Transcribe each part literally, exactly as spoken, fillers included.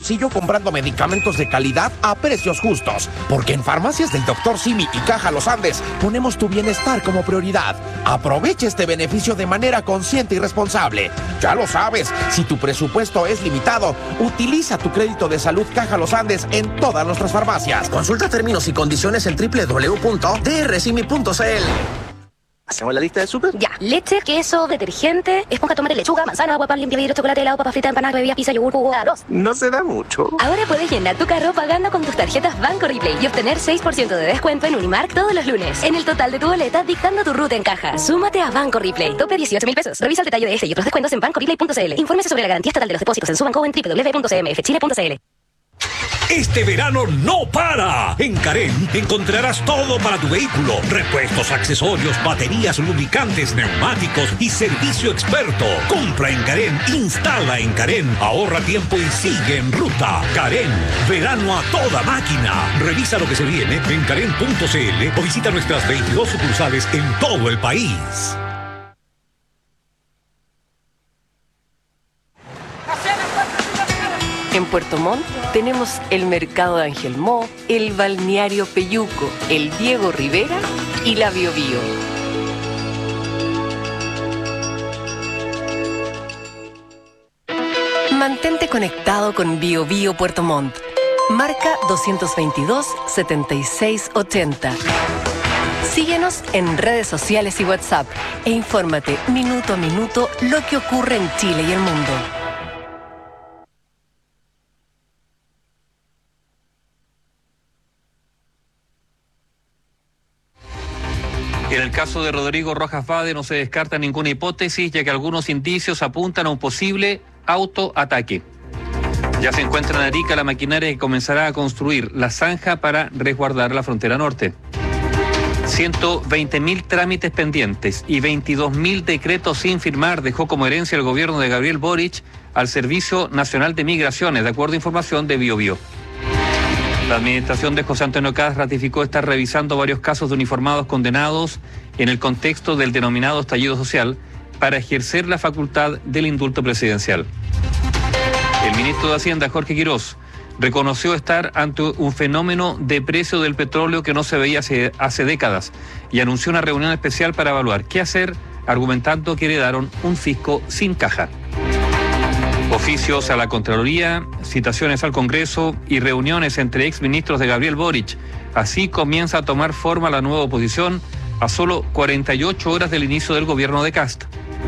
bolsillo comprando medicamentos de calidad a precios justos. Porque en Farmacias del doctor Simi y Caja Los Andes ponemos tu bienestar como prioridad. Aprovecha este beneficio de manera consciente y responsable. Ya lo sabes, si tu presupuesto es limitado, utiliza tu crédito de salud Caja Los Andes en todas nuestras farmacias. Consulta términos y condiciones en doble u doble u doble u punto d r simi punto c l. ¿Hacemos la lista de súper? Ya. Leche, queso, detergente, esponja, tomate, lechuga, manzana, agua, pan, limpia vidrio, chocolate, helado, papa frita, empanadas, bebidas, pizza, yogur, jugo, arroz. No se da mucho. Ahora puedes llenar tu carro pagando con tus tarjetas Banco Replay y obtener seis por ciento de descuento en Unimark todos los lunes. En el total de tu boleta, dictando tu ruta en caja. Súmate a Banco Replay. Tope dieciocho mil pesos. Revisa el detalle de este y otros descuentos en banco replay punto c l. Infórmese sobre la garantía estatal de los depósitos en su banco o en doble u doble u doble u punto c m f chile punto c l. Este verano no para. En Carén encontrarás todo para tu vehículo. Repuestos, accesorios, baterías, lubricantes, neumáticos y servicio experto. Compra en Carén, instala en Carén, ahorra tiempo y sigue en ruta. Carén, verano a toda máquina. Revisa lo que se viene en carén punto c l o visita nuestras veintidós sucursales en todo el país. En Puerto Montt tenemos el Mercado de Angelmó, el Balneario Peyuco, el Diego Rivera y la Bio Bio. Mantente conectado con Bio Bio Puerto Montt. Marca dos veintidós, setenta y seis ochenta. Síguenos en redes sociales y WhatsApp e infórmate minuto a minuto lo que ocurre en Chile y el mundo. En el caso de Rodrigo Rojas Vade no se descarta ninguna hipótesis, ya que algunos indicios apuntan a un posible autoataque. Ya se encuentra en Arica la maquinaria que comenzará a construir la zanja para resguardar la frontera norte. ciento veinte mil trámites pendientes y veintidós mil decretos sin firmar dejó como herencia el gobierno de Gabriel Boric al Servicio Nacional de Migraciones, de acuerdo a información de BioBio. La administración de José Antonio Kast ratificó estar revisando varios casos de uniformados condenados en el contexto del denominado estallido social para ejercer la facultad del indulto presidencial. El ministro de Hacienda, Jorge Quirós, reconoció estar ante un fenómeno de precio del petróleo que no se veía hace, hace décadas y anunció una reunión especial para evaluar qué hacer, argumentando que heredaron un fisco sin caja. Oficios a la Contraloría, citaciones al Congreso y reuniones entre exministros de Gabriel Boric. Así comienza a tomar forma la nueva oposición a solo cuarenta y ocho horas del inicio del gobierno de Kast.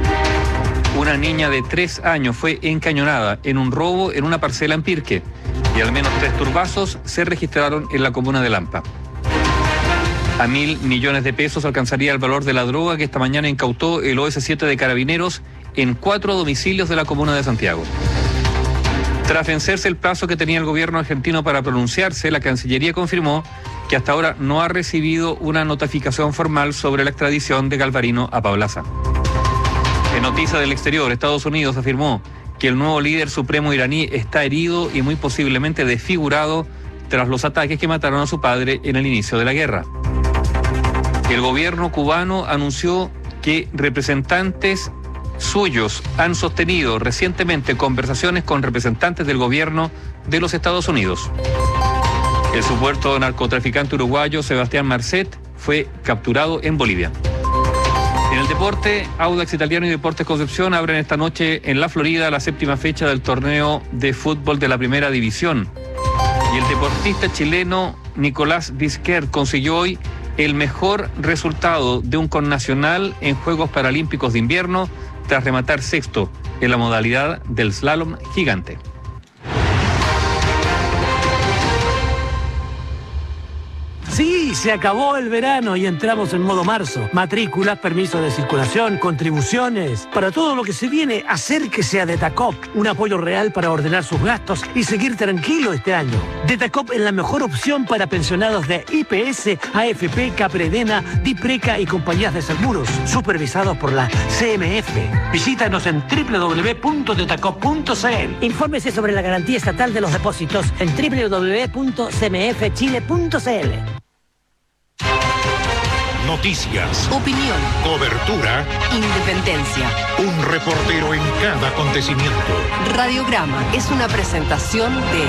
Una niña de tres años fue encañonada en un robo en una parcela en Pirque y al menos tres turbazos se registraron en la comuna de Lampa. A mil millones de pesos alcanzaría el valor de la droga que esta mañana incautó el O S siete de Carabineros en cuatro domicilios de la comuna de Santiago. Tras vencerse el plazo que tenía el gobierno argentino para pronunciarse, la Cancillería confirmó que hasta ahora no ha recibido una notificación formal sobre la extradición de Galvarino a Paulaza. En noticias del exterior, Estados Unidos afirmó que el nuevo líder supremo iraní está herido y muy posiblemente desfigurado tras los ataques que mataron a su padre en el inicio de la guerra. El gobierno cubano anunció que representantes suyos han sostenido recientemente conversaciones con representantes del gobierno de los Estados Unidos. El supuesto narcotraficante uruguayo Sebastián Marcet fue capturado en Bolivia. En el deporte, Audax Italiano y Deportes Concepción abren esta noche en la Florida la séptima fecha del torneo de fútbol de la Primera División. Y el deportista chileno Nicolás Vizquer consiguió hoy el mejor resultado de un connacional en Juegos Paralímpicos de Invierno tras rematar sexto en la modalidad del slalom gigante. Sí, se acabó el verano y entramos en modo marzo. Matrículas, permisos de circulación, contribuciones. Para todo lo que se viene, acérquese a Detacop. Un apoyo real para ordenar sus gastos y seguir tranquilo este año. Detacop es la mejor opción para pensionados de I P S, A F P, Capredena, Dipreca y compañías de seguros, supervisados por la C M F. Visítanos en doble u doble u doble u punto detacop punto c l. Infórmese sobre la garantía estatal de los depósitos en doble u doble u doble u punto c m f chile punto c l. Noticias, Opinión, cobertura, independencia. un reportero en cada acontecimiento. Radiograma es una presentación de...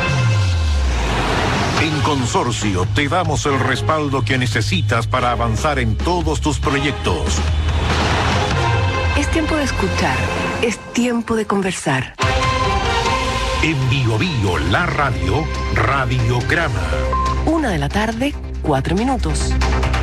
En Consorcio te damos el respaldo que necesitas para avanzar en todos tus proyectos. Es tiempo de escuchar, es tiempo de conversar. En Bio Bio, la radio, Radiograma. Una de la tarde, cuatro minutos.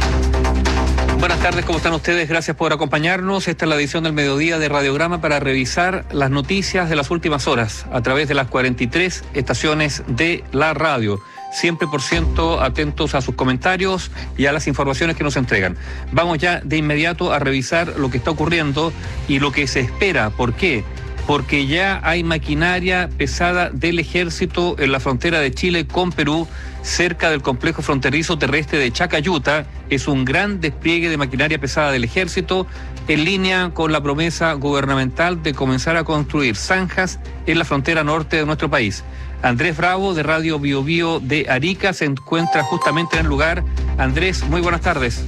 Buenas tardes, ¿cómo están ustedes? Gracias por acompañarnos. Esta es la edición del mediodía de Radiograma para revisar las noticias de las últimas horas a través de las cuarenta y tres estaciones de la radio. Siempre por ciento atentos a sus comentarios y a las informaciones que nos entregan. Vamos ya de inmediato a revisar lo que está ocurriendo y lo que se espera. ¿Por qué? Porque ya hay maquinaria pesada del ejército en la frontera de Chile con Perú, cerca del complejo fronterizo terrestre de Chacayuta. Es un gran despliegue de maquinaria pesada del ejército, en línea con la promesa gubernamental de comenzar a construir zanjas en la frontera norte de nuestro país. Andrés Bravo, de Radio Bio Bio de Arica, se encuentra justamente en el lugar. Andrés, muy buenas tardes.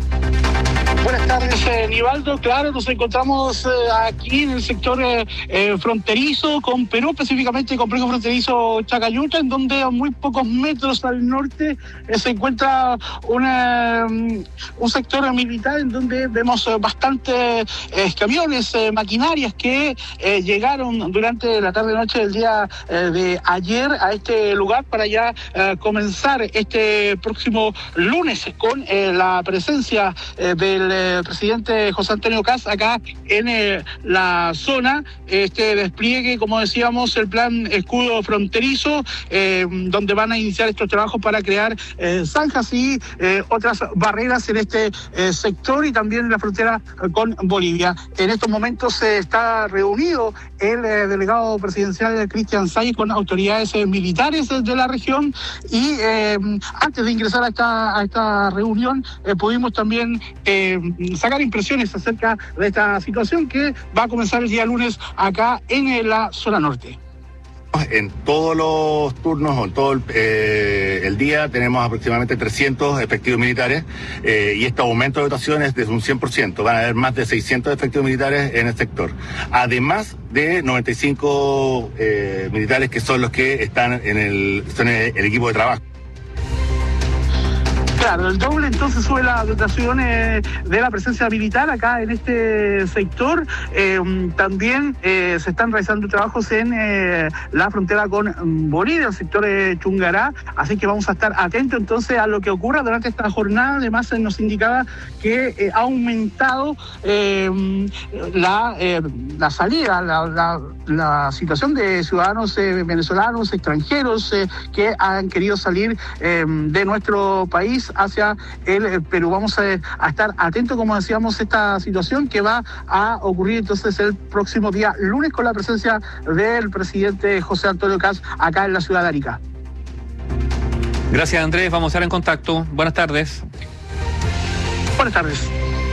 Buenas tardes, eh, Nivaldo. Claro, nos encontramos eh, aquí en el sector eh, eh, fronterizo con Perú, específicamente el complejo fronterizo Chacayuta, en donde a muy pocos metros al norte eh, se encuentra una, um, un sector militar en donde vemos eh, bastantes eh, camiones, eh, maquinarias que eh, llegaron durante la tarde-noche del día eh, de ayer a este lugar para ya eh, comenzar este próximo lunes con eh, la presencia eh, del Eh, presidente José Antonio Kast acá en eh, la zona. Este despliegue, como decíamos, el plan escudo fronterizo, eh, donde van a iniciar estos trabajos para crear eh, zanjas y eh, otras barreras en este eh, sector y también en la frontera con Bolivia. En estos momentos se eh, está reunido el eh, delegado presidencial Cristian Salles con autoridades eh, militares de la región y eh, antes de ingresar a esta, a esta reunión eh, pudimos también eh, sacar impresiones acerca de esta situación que va a comenzar el día lunes acá en la zona norte. En todos los turnos o en todo el, eh, el día tenemos aproximadamente trescientos efectivos militares eh, y este aumento de dotación es de un cien por ciento. Van a haber más de seiscientos efectivos militares en el sector. Además de noventa y cinco eh, militares que son los que están en el, son el, el equipo de trabajo. Claro, el doble entonces sube la dotación eh, de la presencia militar acá en este sector. Eh, también eh, se están realizando trabajos en eh, la frontera con Bolivia, el sector de Chungará, así que vamos a estar atentos entonces a lo que ocurra durante esta jornada. Además eh, nos indicaba que eh, ha aumentado eh, la, eh, la salida, la, la, la situación de ciudadanos eh, venezolanos, extranjeros eh, que han querido salir eh, de nuestro país hacia el Perú. Vamos a, a estar atentos, como decíamos, a esta situación que va a ocurrir entonces el próximo día lunes con la presencia del presidente José Antonio Kast acá en la ciudad de Arica. Gracias, Andrés. Vamos a estar en contacto. Buenas tardes. Buenas tardes.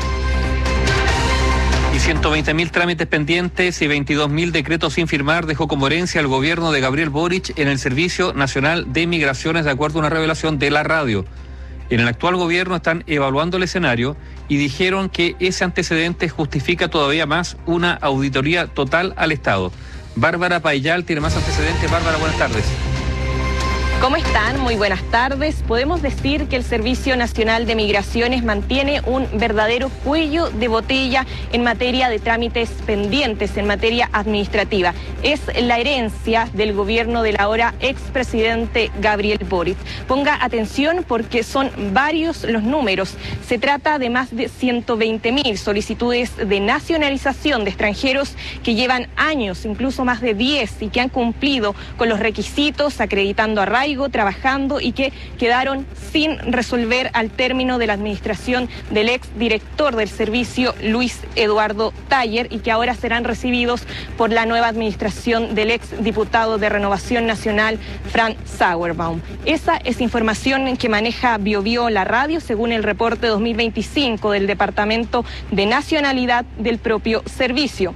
Y ciento veinte mil trámites pendientes y veintidós mil decretos sin firmar dejó como herencia el gobierno de Gabriel Boric en el Servicio Nacional de Migraciones, de acuerdo a una revelación de la radio. En el actual gobierno están evaluando el escenario y dijeron que ese antecedente justifica todavía más una auditoría total al Estado. Bárbara Payal tiene más antecedentes. Bárbara, buenas tardes. ¿Cómo están? Muy buenas tardes. Podemos decir que el Servicio Nacional de Migraciones mantiene un verdadero cuello de botella en materia de trámites pendientes, en materia administrativa. Es la herencia del gobierno del ahora expresidente Gabriel Boric. Ponga atención porque son varios los números. Se trata de más de ciento veinte mil solicitudes de nacionalización de extranjeros que llevan años, incluso más de diez, y que han cumplido con los requisitos, acreditando arraigo, trabajando y que quedaron sin resolver al término de la administración del ex director del servicio, Luis Eduardo Taller, y que ahora serán recibidos por la nueva administración del ex diputado de Renovación Nacional, Frank Sauerbaum. Esa es información que maneja Bio Bio la radio, según el reporte dos mil veinticinco del Departamento de Nacionalidad del propio servicio.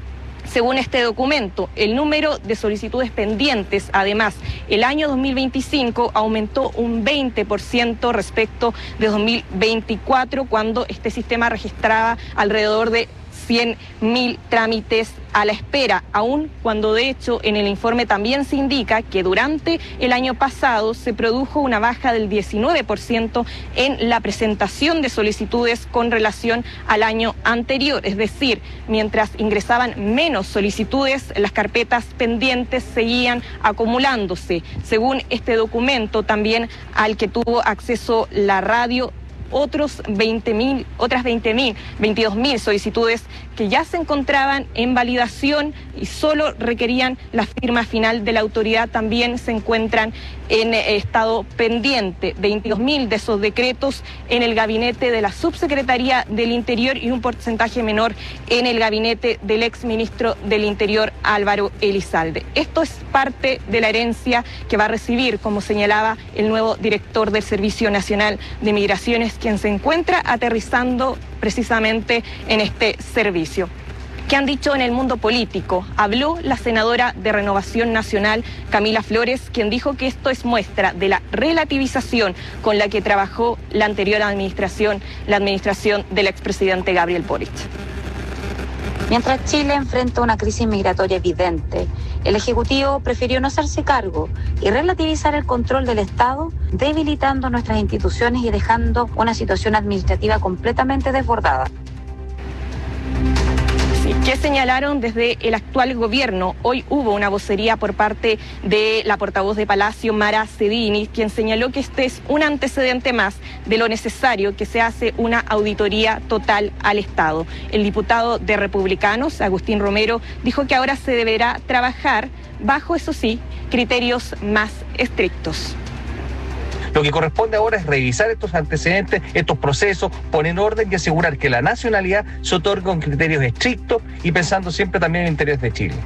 Según este documento, el número de solicitudes pendientes, además, el año dos mil veinticinco aumentó un veinte por ciento respecto de dos mil veinticuatro, cuando este sistema registraba alrededor de cien mil trámites a la espera, aun cuando de hecho en el informe también se indica que durante el año pasado se produjo una baja del diecinueve por ciento en la presentación de solicitudes con relación al año anterior. Es decir, mientras ingresaban menos solicitudes, las carpetas pendientes seguían acumulándose. Según este documento también al que tuvo acceso la radio, otros veinte mil, otras veinte mil, veintidós mil solicitudes que ya se encontraban en validación y solo requerían la firma final de la autoridad también se encuentran en estado pendiente. veintidós mil de esos decretos en el gabinete de la Subsecretaría del Interior y un porcentaje menor en el gabinete del exministro del Interior, Álvaro Elizalde. Esto es parte de la herencia que va a recibir, como señalaba el nuevo director del Servicio Nacional de Migraciones, quien se encuentra aterrizando precisamente en este servicio. ¿Qué han dicho en el mundo político? Habló la senadora de Renovación Nacional, Camila Flores, quien dijo que esto es muestra de la relativización con la que trabajó la anterior administración, la administración del expresidente Gabriel Boric. Mientras Chile enfrenta una crisis migratoria evidente, el Ejecutivo prefirió no hacerse cargo y relativizar el control del Estado, debilitando nuestras instituciones y dejando una situación administrativa completamente desbordada. ¿Qué señalaron desde el actual gobierno? Hoy hubo una vocería por parte de la portavoz de Palacio, Mara Cedini, quien señaló que este es un antecedente más de lo necesario que se hace una auditoría total al Estado. El diputado de Republicanos, Agustín Romero, dijo que ahora se deberá trabajar bajo, eso sí, criterios más estrictos. Lo que corresponde ahora es revisar estos antecedentes, estos procesos, poner orden y asegurar que la nacionalidad se otorgue con criterios estrictos y pensando siempre también en el interés de Chile.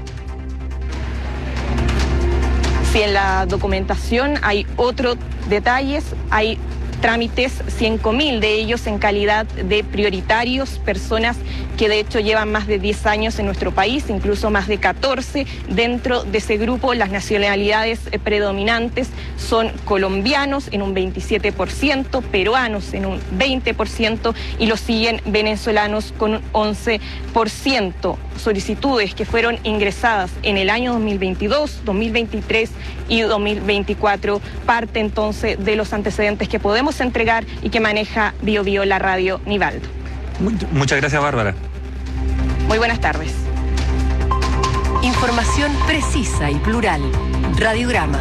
Si en la documentación hay otros detalles, hay trámites, cinco mil de ellos en calidad de prioritarios, personas que de hecho llevan más de diez años en nuestro país, incluso más de catorce. Dentro de ese grupo, las nacionalidades predominantes son colombianos en un veintisiete por ciento, peruanos en un veinte por ciento y los siguen venezolanos con un once por ciento. Solicitudes que fueron ingresadas en el año dos mil veintidós, dos mil veintitrés y dos mil veinticuatro, parte entonces de los antecedentes que podemos entregar y que maneja Bio Bio la radio Nivaldo. Muchas gracias, Bárbara. Muy buenas tardes. Información precisa y plural. Radiograma.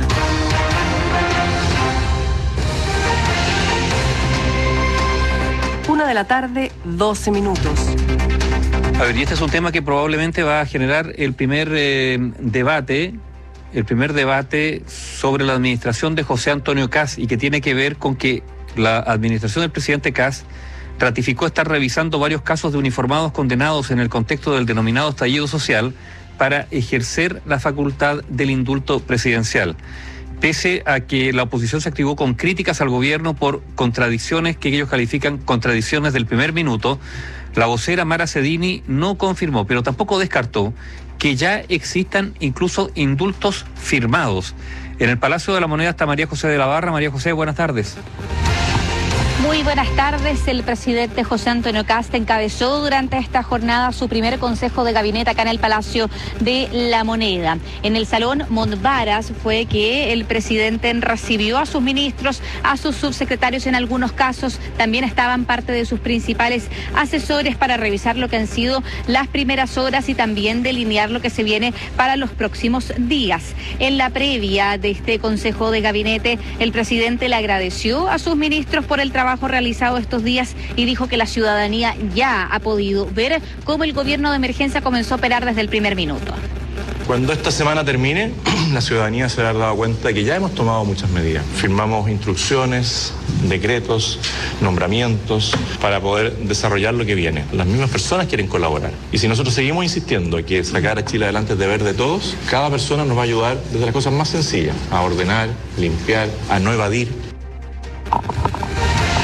Una de la tarde, doce minutos. A ver, y este es un tema que probablemente va a generar el primer eh, debate, el primer debate sobre la administración de José Antonio Kast, y que tiene que ver con que la administración del presidente Kast ratificó estar revisando varios casos de uniformados condenados en el contexto del denominado estallido social para ejercer la facultad del indulto presidencial. Pese a que la oposición se activó con críticas al gobierno por contradicciones que ellos califican contradicciones del primer minuto, la vocera Mara Cedini no confirmó, pero tampoco descartó que ya existan incluso indultos firmados. En el Palacio de la Moneda está María José de la Barra. María José, buenas tardes. Muy buenas tardes. El presidente José Antonio Kast encabezó durante esta jornada su primer consejo de gabinete acá en el Palacio de la Moneda. En el Salón Montbaras fue que el presidente recibió a sus ministros, a sus subsecretarios en algunos casos. También estaban parte de sus principales asesores para revisar lo que han sido las primeras horas y también delinear lo que se viene para los próximos días. En la previa de este consejo de gabinete, el presidente le agradeció a sus ministros por el trabajo realizado estos días y dijo que la ciudadanía ya ha podido ver cómo el gobierno de emergencia comenzó a operar desde el primer minuto. Cuando esta semana termine, la ciudadanía se habrá dado cuenta de que ya hemos tomado muchas medidas. Firmamos instrucciones, decretos, nombramientos para poder desarrollar lo que viene. Las mismas personas quieren colaborar. Y si nosotros seguimos insistiendo que sacar a Chile adelante es deber de todos, cada persona nos va a ayudar desde las cosas más sencillas, a ordenar, limpiar, a no evadir.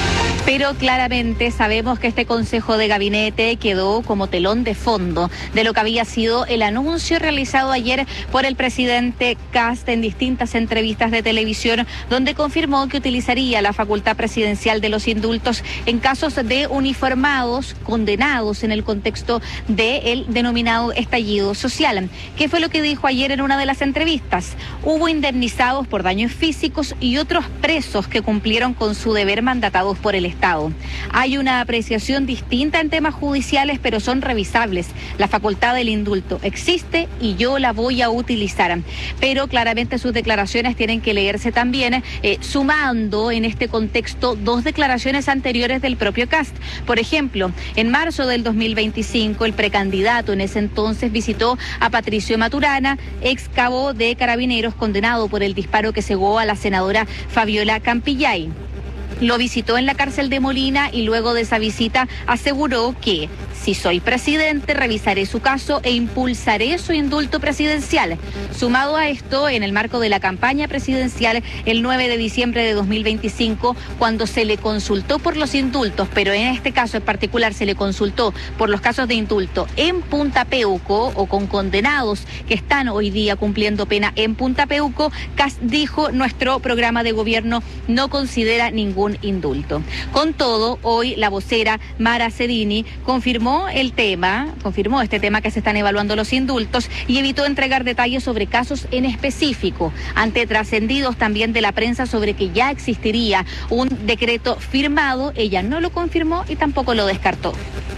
Pero claramente sabemos que este Consejo de Gabinete quedó como telón de fondo de lo que había sido el anuncio realizado ayer por el presidente Kast en distintas entrevistas de televisión, donde confirmó que utilizaría la facultad presidencial de los indultos en casos de uniformados condenados en el contexto del denominado estallido social. ¿Qué fue lo que dijo ayer en una de las entrevistas? Hubo indemnizados por daños físicos y otros presos que cumplieron con su deber mandatados por el Estado. Hay una apreciación distinta en temas judiciales, pero son revisables. La facultad del indulto existe y yo la voy a utilizar. Pero claramente sus declaraciones tienen que leerse también, eh, sumando en este contexto dos declaraciones anteriores del propio Kast. Por ejemplo, en marzo del dos mil veinticinco, el precandidato en ese entonces visitó a Patricio Maturana, ex cabo de Carabineros, condenado por el disparo que cegó a la senadora Fabiola Campillay. Lo visitó en la cárcel de Molina y luego de esa visita aseguró que si soy presidente revisaré su caso e impulsaré su indulto presidencial. Sumado a esto, en el marco de la campaña presidencial, el nueve de diciembre de dos mil veinticinco, cuando se le consultó por los indultos, pero en este caso en particular se le consultó por los casos de indulto en Punta Peuco o con condenados que están hoy día cumpliendo pena en Punta Peuco, Kast dijo: nuestro programa de gobierno no considera ningún indulto. Con todo, hoy la vocera Mara Cedini confirmó el tema, confirmó este tema que se están evaluando los indultos y evitó entregar detalles sobre casos en específico, ante trascendidos también de la prensa sobre que ya existiría un decreto firmado. Ella no lo confirmó y tampoco lo descartó.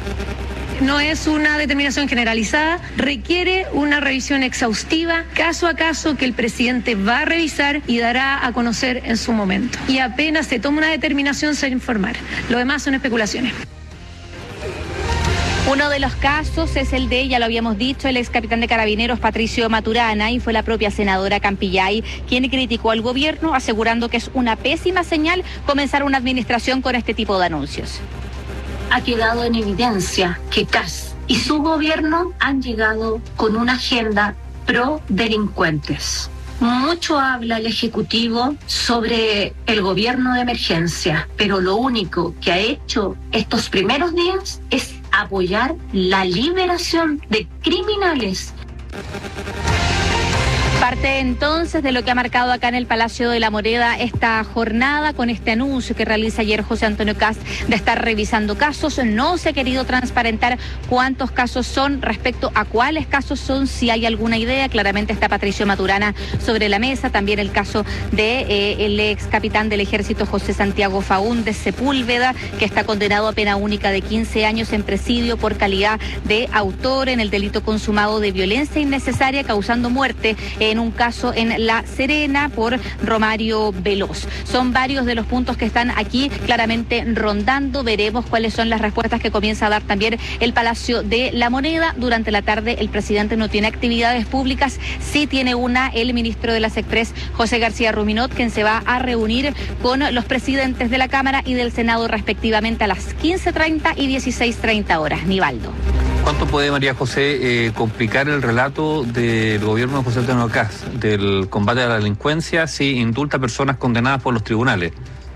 No es una determinación generalizada, requiere una revisión exhaustiva, caso a caso, que el presidente va a revisar y dará a conocer en su momento. Y apenas se tome una determinación se va a informar. Lo demás son especulaciones. Uno de los casos es el de, ya lo habíamos dicho, el ex capitán de Carabineros Patricio Maturana, y fue la propia senadora Campillay quien criticó al gobierno, asegurando que es una pésima señal comenzar una administración con este tipo de anuncios. Ha quedado en evidencia que Kast y su gobierno han llegado con una agenda pro delincuentes. Mucho habla el Ejecutivo sobre el gobierno de emergencia, pero lo único que ha hecho estos primeros días es apoyar la liberación de criminales. Parte entonces de lo que ha marcado acá en el Palacio de la Moneda esta jornada, con este anuncio que realiza ayer José Antonio Kast de estar revisando casos. No se ha querido transparentar cuántos casos son, respecto a cuáles casos son, si hay alguna idea. Claramente está Patricio Maturana sobre la mesa, también el caso de eh, el ex capitán del Ejército José Santiago Faúndez Sepúlveda, que está condenado a pena única de quince años en presidio por calidad de autor en el delito consumado de violencia innecesaria causando muerte en un caso en La Serena por Romario Veloz. Son varios de los puntos que están aquí claramente rondando. Veremos cuáles son las respuestas que comienza a dar también el Palacio de la Moneda. Durante la tarde el presidente no tiene actividades públicas, sí tiene una el ministro de las Express, José García Ruminot, quien se va a reunir con los presidentes de la Cámara y del Senado respectivamente a las quince treinta y dieciséis treinta horas. Nivaldo. ¿Cuánto puede, María José, eh, complicar el relato del gobierno de José Antonio Kast del combate a la delincuencia si indulta a personas condenadas por los tribunales?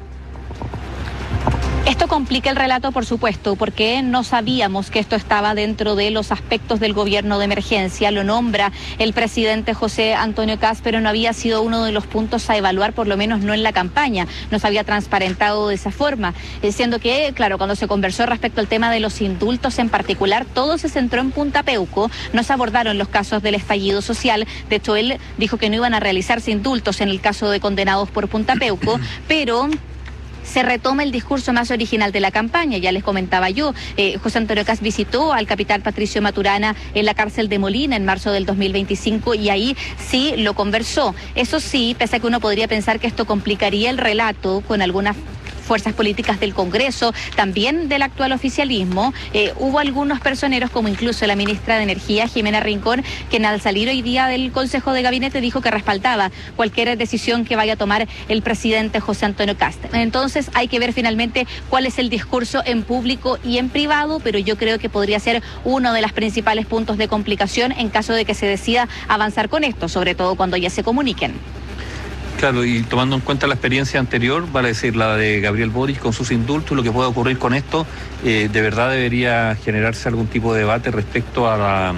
Esto complica el relato, por supuesto, porque no sabíamos que esto estaba dentro de los aspectos del gobierno de emergencia. Lo nombra el presidente José Antonio Kast, pero no había sido uno de los puntos a evaluar, por lo menos no en la campaña. No se había transparentado de esa forma, siendo que, claro, cuando se conversó respecto al tema de los indultos en particular, todo se centró en Punta Peuco. No se abordaron los casos del estallido social. De hecho, él dijo que no iban a realizarse indultos en el caso de condenados por Punta Peuco, pero se retoma el discurso más original de la campaña. Ya les comentaba yo, eh, José Antonio Kast visitó al capitán Patricio Maturana en la cárcel de Molina en marzo del dos mil veinticinco y ahí sí lo conversó. Eso sí, pese a que uno podría pensar que esto complicaría el relato con algunas fuerzas políticas del Congreso, también del actual oficialismo, eh, hubo algunos personeros, como incluso la ministra de Energía, Jimena Rincón, quien al salir hoy día del Consejo de Gabinete dijo que respaldaba cualquier decisión que vaya a tomar el presidente José Antonio Kast. Entonces hay que ver finalmente cuál es el discurso en público y en privado, pero yo creo que podría ser uno de los principales puntos de complicación en caso de que se decida avanzar con esto, sobre todo cuando ya se comuniquen. Claro, y tomando en cuenta la experiencia anterior, vale decir, la de Gabriel Boric con sus indultos y lo que puede ocurrir con esto, eh, de verdad debería generarse algún tipo de debate respecto a la,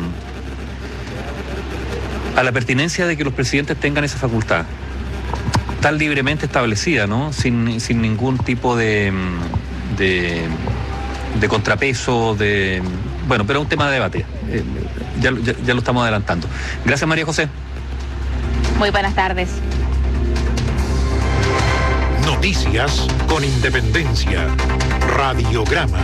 a la pertinencia de que los presidentes tengan esa facultad tan libremente establecida, ¿no? Sin, sin ningún tipo de, de, de contrapeso, de... Bueno, pero es un tema de debate. Eh, ya, ya, ya lo estamos adelantando. Gracias, María José. Muy buenas tardes. Noticias con independencia. Radiograma.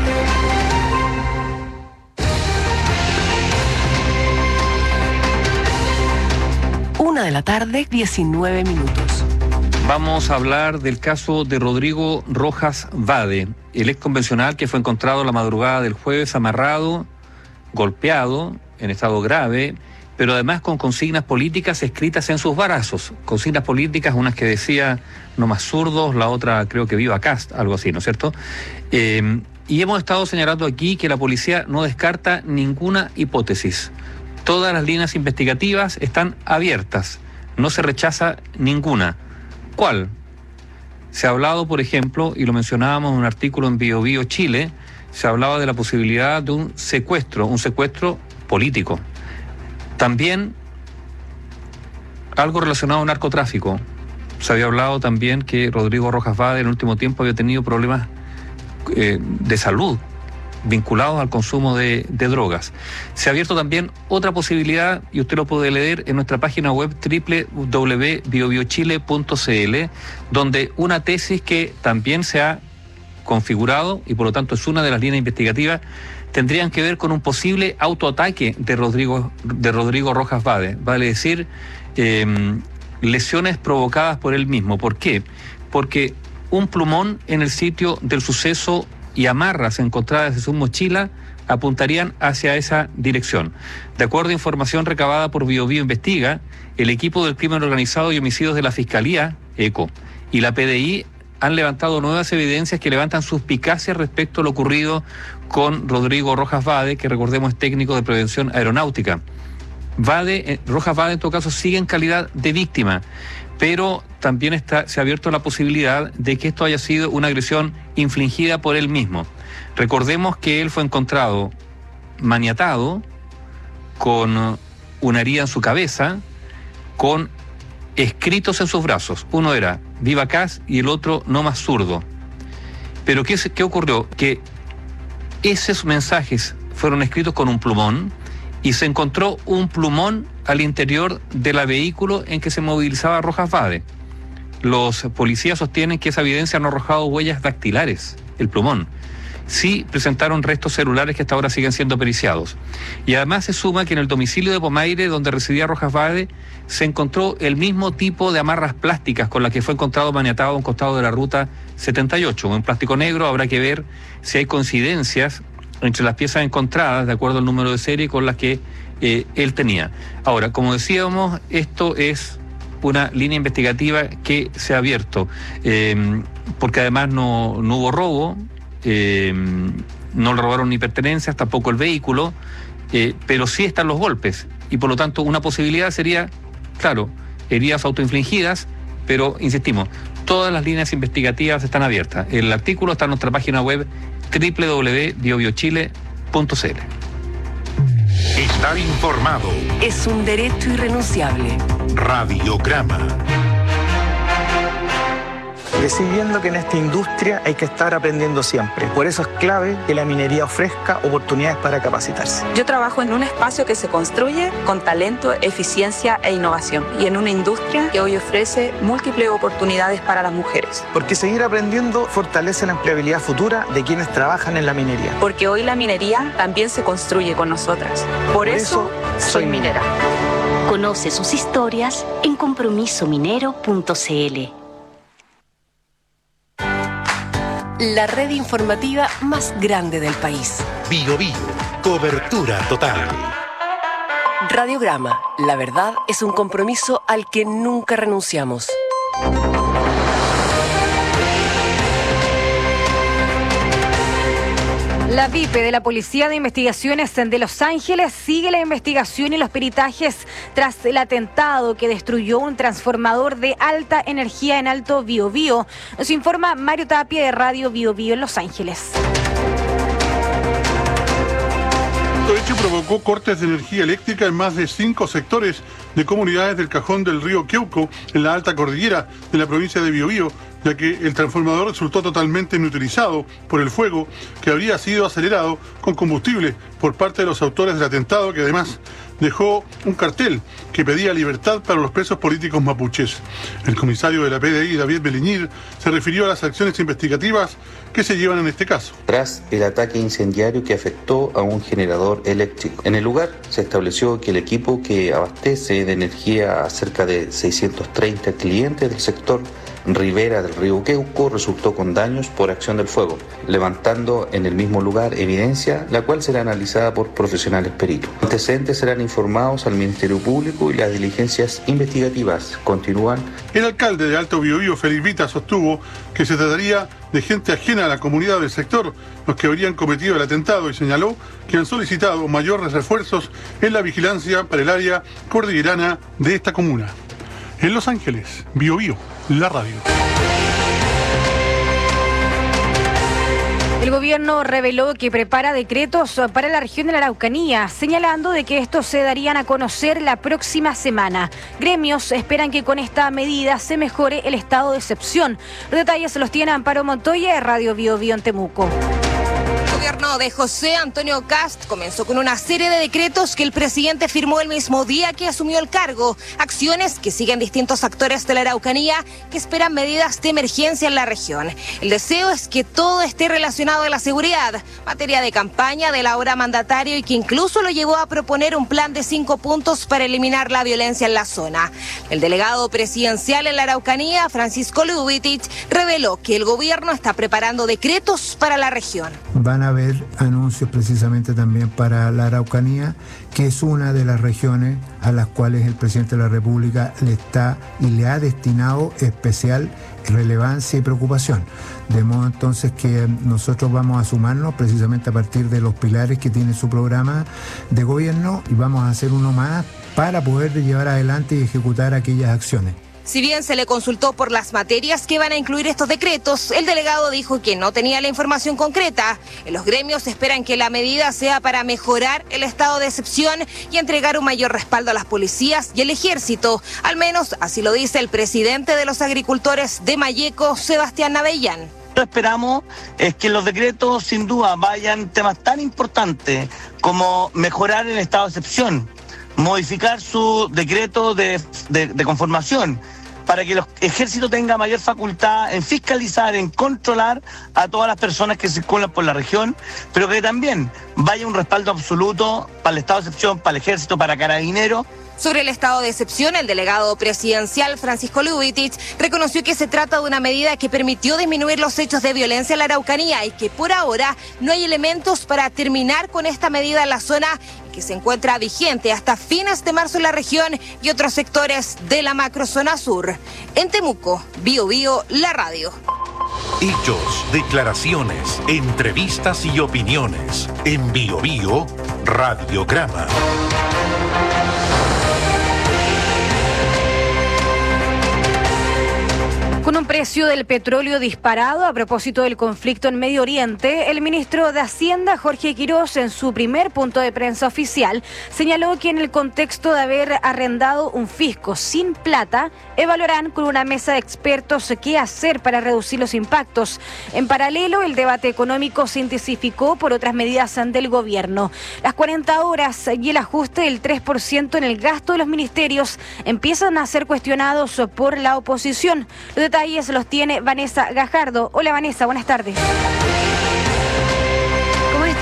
Una de la tarde, diecinueve minutos. Vamos a hablar del caso de Rodrigo Rojas Vade, el ex convencional que fue encontrado la madrugada del jueves amarrado, golpeado, en estado grave, pero además con consignas políticas escritas en sus brazos. Consignas políticas, unas que decía no más zurdos, la otra creo que viva Cast, algo así, ¿no es cierto? Eh, y hemos estado señalando aquí que la policía no descarta ninguna hipótesis. Todas las líneas investigativas están abiertas, no se rechaza ninguna. ¿Cuál? Se ha hablado, por ejemplo, y lo mencionábamos en un artículo en Bio Bio Chile, se hablaba de la posibilidad de un secuestro, un secuestro político. También algo relacionado al narcotráfico. Se había hablado también que Rodrigo Rojas Vade en el último tiempo había tenido problemas eh, de salud vinculados al consumo de, de drogas. Se ha abierto también otra posibilidad, y usted lo puede leer en nuestra página web doble u doble u doble u punto bio bio chile punto c l, donde una tesis que también se ha configurado, y por lo tanto es una de las líneas investigativas, tendrían que ver con un posible autoataque de Rodrigo, de Rodrigo Rojas Vade, vale decir, eh, lesiones provocadas por él mismo. ¿Por qué? Porque un plumón en el sitio del suceso y amarras encontradas en su mochila apuntarían hacia esa dirección. De acuerdo a información recabada por Bio Bio Investiga, el equipo del crimen organizado y homicidios de la Fiscalía, ECO, y la P D I han levantado nuevas evidencias que levantan suspicacias respecto a lo ocurrido con Rodrigo Rojas Vade, que recordemos es técnico de prevención aeronáutica. Vade, eh, Rojas Vade en todo caso sigue en calidad de víctima, pero también está, se ha abierto la posibilidad de que esto haya sido una agresión infligida por él mismo. Recordemos que él fue encontrado maniatado, con una herida en su cabeza, con escritos en sus brazos. Uno era Viva Cas y el otro No más zurdo. Pero ¿qué, qué ocurrió? Que esos mensajes fueron escritos con un plumón y se encontró un plumón al interior del vehículo en que se movilizaba Rojas Vade. Los policías sostienen que esa evidencia no ha arrojado huellas dactilares, el plumón. Sí presentaron restos celulares que hasta ahora siguen siendo periciados. Y además se suma que en el domicilio de Pomaire, donde residía Rojas Vade, se encontró el mismo tipo de amarras plásticas con las que fue encontrado maniatado a un costado de la ruta setenta y ocho. Un plástico negro, habrá que ver si hay coincidencias entre las piezas encontradas, de acuerdo al número de serie, con las que eh, él tenía. Ahora, como decíamos, esto es una línea investigativa que se ha abierto, eh, porque además no, no hubo robo, eh, no le robaron ni pertenencias, tampoco el vehículo, eh, pero sí están los golpes, y por lo tanto una posibilidad sería, claro, heridas autoinfligidas, pero insistimos, todas las líneas investigativas están abiertas. El artículo está en nuestra página web doble u doble u doble u punto bio bio chile punto c l. Estar informado es un derecho irrenunciable. Radiograma. Crecí viendo que en esta industria hay que estar aprendiendo siempre. Por eso es clave que la minería ofrezca oportunidades para capacitarse. Yo trabajo en un espacio que se construye con talento, eficiencia e innovación, y en una industria que hoy ofrece múltiples oportunidades para las mujeres. Porque seguir aprendiendo fortalece la empleabilidad futura de quienes trabajan en la minería. Porque hoy la minería también se construye con nosotras. Por, Por eso, eso soy minera. Conoce sus historias en compromiso minero punto c l. La red informativa más grande del país. Bio Bio, cobertura total. Radiograma, la verdad es un compromiso al que nunca renunciamos. La V I P de la Policía de Investigaciones de Los Ángeles sigue la investigación y los peritajes tras el atentado que destruyó un transformador de alta energía en Alto Biobío. Nos informa Mario Tapia de Radio Biobío en Los Ángeles. Este hecho provocó cortes de energía eléctrica en más de cinco sectores de comunidades del cajón del río Queuco, en la alta cordillera de la provincia de Biobío, ya que el transformador resultó totalmente inutilizado por el fuego que habría sido acelerado con combustible por parte de los autores del atentado, que además dejó un cartel que pedía libertad para los presos políticos mapuches. El comisario de la P D I, David Beliñir, se refirió a las acciones investigativas que se llevan en este caso. Tras el ataque incendiario que afectó a un generador eléctrico. En el lugar se estableció que el equipo que abastece de energía a cerca de seiscientos treinta clientes del sector Ribera del río Queuco resultó con daños por acción del fuego, levantando en el mismo lugar evidencia, la cual será analizada por profesionales peritos. Los antecedentes serán informados al Ministerio Público y las diligencias investigativas continúan. El alcalde de Alto Biobío, Félix Vita, sostuvo que se trataría de gente ajena a la comunidad del sector los que habrían cometido el atentado, y señaló que han solicitado mayores refuerzos en la vigilancia para el área cordillerana de esta comuna. En Los Ángeles, Biobío, la radio. El gobierno reveló que prepara decretos para la región de la Araucanía, señalando de que estos se darían a conocer la próxima semana. Gremios esperan que con esta medida se mejore el estado de excepción. Los detalles los tiene Amparo Montoya de Radio Biobío en Temuco. El gobierno de José Antonio Kast comenzó con una serie de decretos que el presidente firmó el mismo día que asumió el cargo. Acciones que siguen distintos actores de la Araucanía que esperan medidas de emergencia en la región. El deseo es que todo esté relacionado a la seguridad, materia de campaña del ahora mandatario, y que incluso lo llevó a proponer un plan de cinco puntos para eliminar la violencia en la zona. El delegado presidencial en la Araucanía, Francisco Lubitich, reveló que el gobierno está preparando decretos para la región. Van a haber anuncios precisamente también para la Araucanía, que es una de las regiones a las cuales el presidente de la República le está y le ha destinado especial relevancia y preocupación. De modo entonces que nosotros vamos a sumarnos precisamente a partir de los pilares que tiene su programa de gobierno, y vamos a hacer uno más para poder llevar adelante y ejecutar aquellas acciones. Si bien se le consultó por las materias que van a incluir estos decretos, el delegado dijo que no tenía la información concreta. En los gremios esperan que la medida sea para mejorar el estado de excepción y entregar un mayor respaldo a las policías y el ejército. Al menos así lo dice el presidente de los agricultores de Malleco, Sebastián Navellán. Lo que esperamos es que los decretos sin duda vayan temas tan importantes como mejorar el estado de excepción, modificar su decreto de, de, de conformación, para que el ejército tenga mayor facultad en fiscalizar, en controlar a todas las personas que circulan por la región, pero que también vaya un respaldo absoluto para el estado de excepción, para el ejército, para Carabineros. Sobre el estado de excepción, el delegado presidencial Francisco Lubitich reconoció que se trata de una medida que permitió disminuir los hechos de violencia en la Araucanía y que por ahora no hay elementos para terminar con esta medida en la zona, y que se encuentra vigente hasta fines de marzo en la región y otros sectores de la macrozona sur. En Temuco, Biobío, la radio. Hechos, declaraciones, entrevistas y opiniones. En Biobío, Radiograma. Con un precio del petróleo disparado a propósito del conflicto en Medio Oriente, el ministro de Hacienda, Jorge Quirós, en su primer punto de prensa oficial, señaló que en el contexto de haber arrendado un fisco sin plata, evaluarán con una mesa de expertos qué hacer para reducir los impactos. En paralelo, el debate económico se intensificó por otras medidas del gobierno. Las cuarenta horas y el ajuste del tres por ciento en el gasto de los ministerios empiezan a ser cuestionados por la oposición. Los detalles los tiene Vanessa Gajardo. Hola Vanessa, buenas tardes. ¿Cómo están? Muy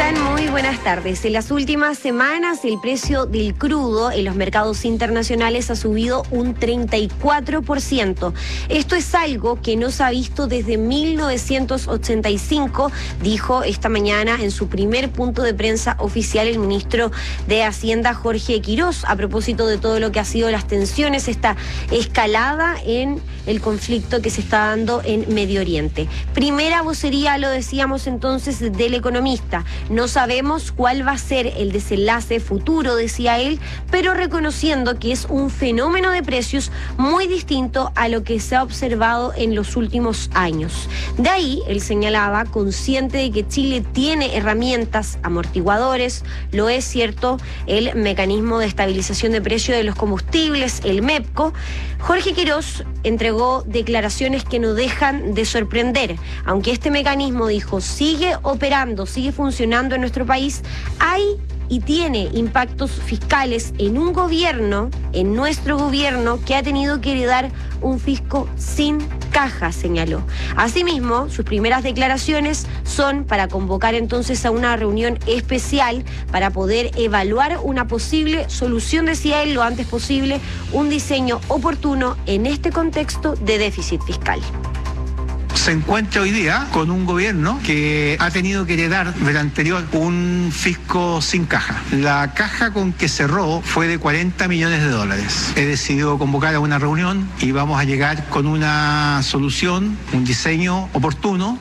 buenas tardes. En las últimas semanas el precio del crudo en los mercados internacionales ha subido un treinta y cuatro por ciento. Esto es algo que no se ha visto desde mil novecientos ochenta y cinco, dijo esta mañana en su primer punto de prensa oficial el ministro de Hacienda Jorge Quirós, a propósito de todo lo que ha sido las tensiones, esta escalada en el conflicto que se está dando en Medio Oriente. Primera vocería, lo decíamos entonces, del economista. No sabemos cuál va a ser el desenlace futuro, decía él, pero reconociendo que es un fenómeno de precios muy distinto a lo que se ha observado en los últimos años. De ahí, él señalaba, consciente de que Chile tiene herramientas amortiguadores, lo es cierto, el mecanismo de estabilización de precios de los combustibles, el MEPCO. Jorge Quirós entregó declaraciones que no dejan de sorprender. Aunque este mecanismo, dijo, sigue operando, sigue funcionando en nuestro país, hay y tiene impactos fiscales en un gobierno, en nuestro gobierno, que ha tenido que heredar un fisco sin caja, señaló. Asimismo, sus primeras declaraciones son para convocar entonces a una reunión especial para poder evaluar una posible solución, decía él, lo antes posible, un diseño oportuno en este contexto de déficit fiscal. Se encuentra hoy día con un gobierno que ha tenido que heredar del anterior un fisco sin caja. La caja con que cerró fue de cuarenta millones de dólares. He decidido convocar a una reunión y vamos a llegar con una solución, un diseño oportuno.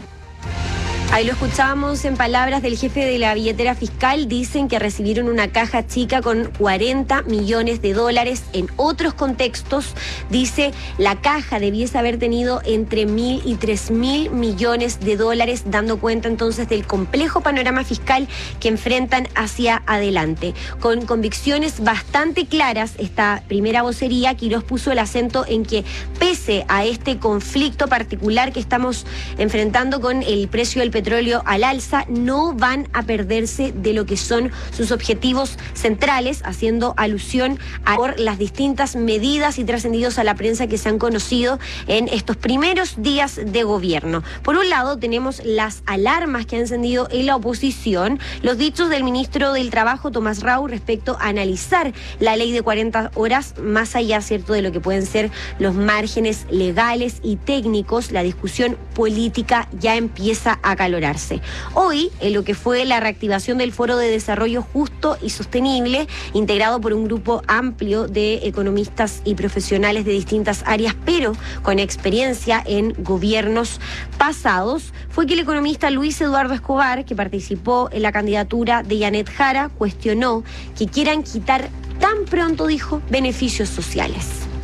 Ahí lo escuchábamos en palabras del jefe de la billetera fiscal. Dicen que recibieron una caja chica con cuarenta millones de dólares. En otros contextos, dice, la caja debiese haber tenido entre mil y tres mil millones de dólares, dando cuenta entonces del complejo panorama fiscal que enfrentan hacia adelante. Con convicciones bastante claras, esta primera vocería, Quirós puso el acento en que, pese a este conflicto particular que estamos enfrentando con el precio del petróleo al alza, no van a perderse de lo que son sus objetivos centrales, haciendo alusión a por las distintas medidas y trascendidos a la prensa que se han conocido en estos primeros días de gobierno. Por un lado, tenemos las alarmas que ha encendido en la oposición, los dichos del ministro del Trabajo, Tomás Rau, respecto a analizar la ley de cuarenta horas, más allá, cierto, de lo que pueden ser los márgenes legales y técnicos. La discusión política ya empieza a calorarse. Hoy, en lo que fue la reactivación del Foro de Desarrollo Justo y Sostenible, integrado por un grupo amplio de economistas y profesionales de distintas áreas, pero con experiencia en gobiernos pasados, fue que el economista Luis Eduardo Escobar, que participó en la candidatura de Janet Jara, cuestionó que quieran quitar tan pronto, dijo, beneficios sociales.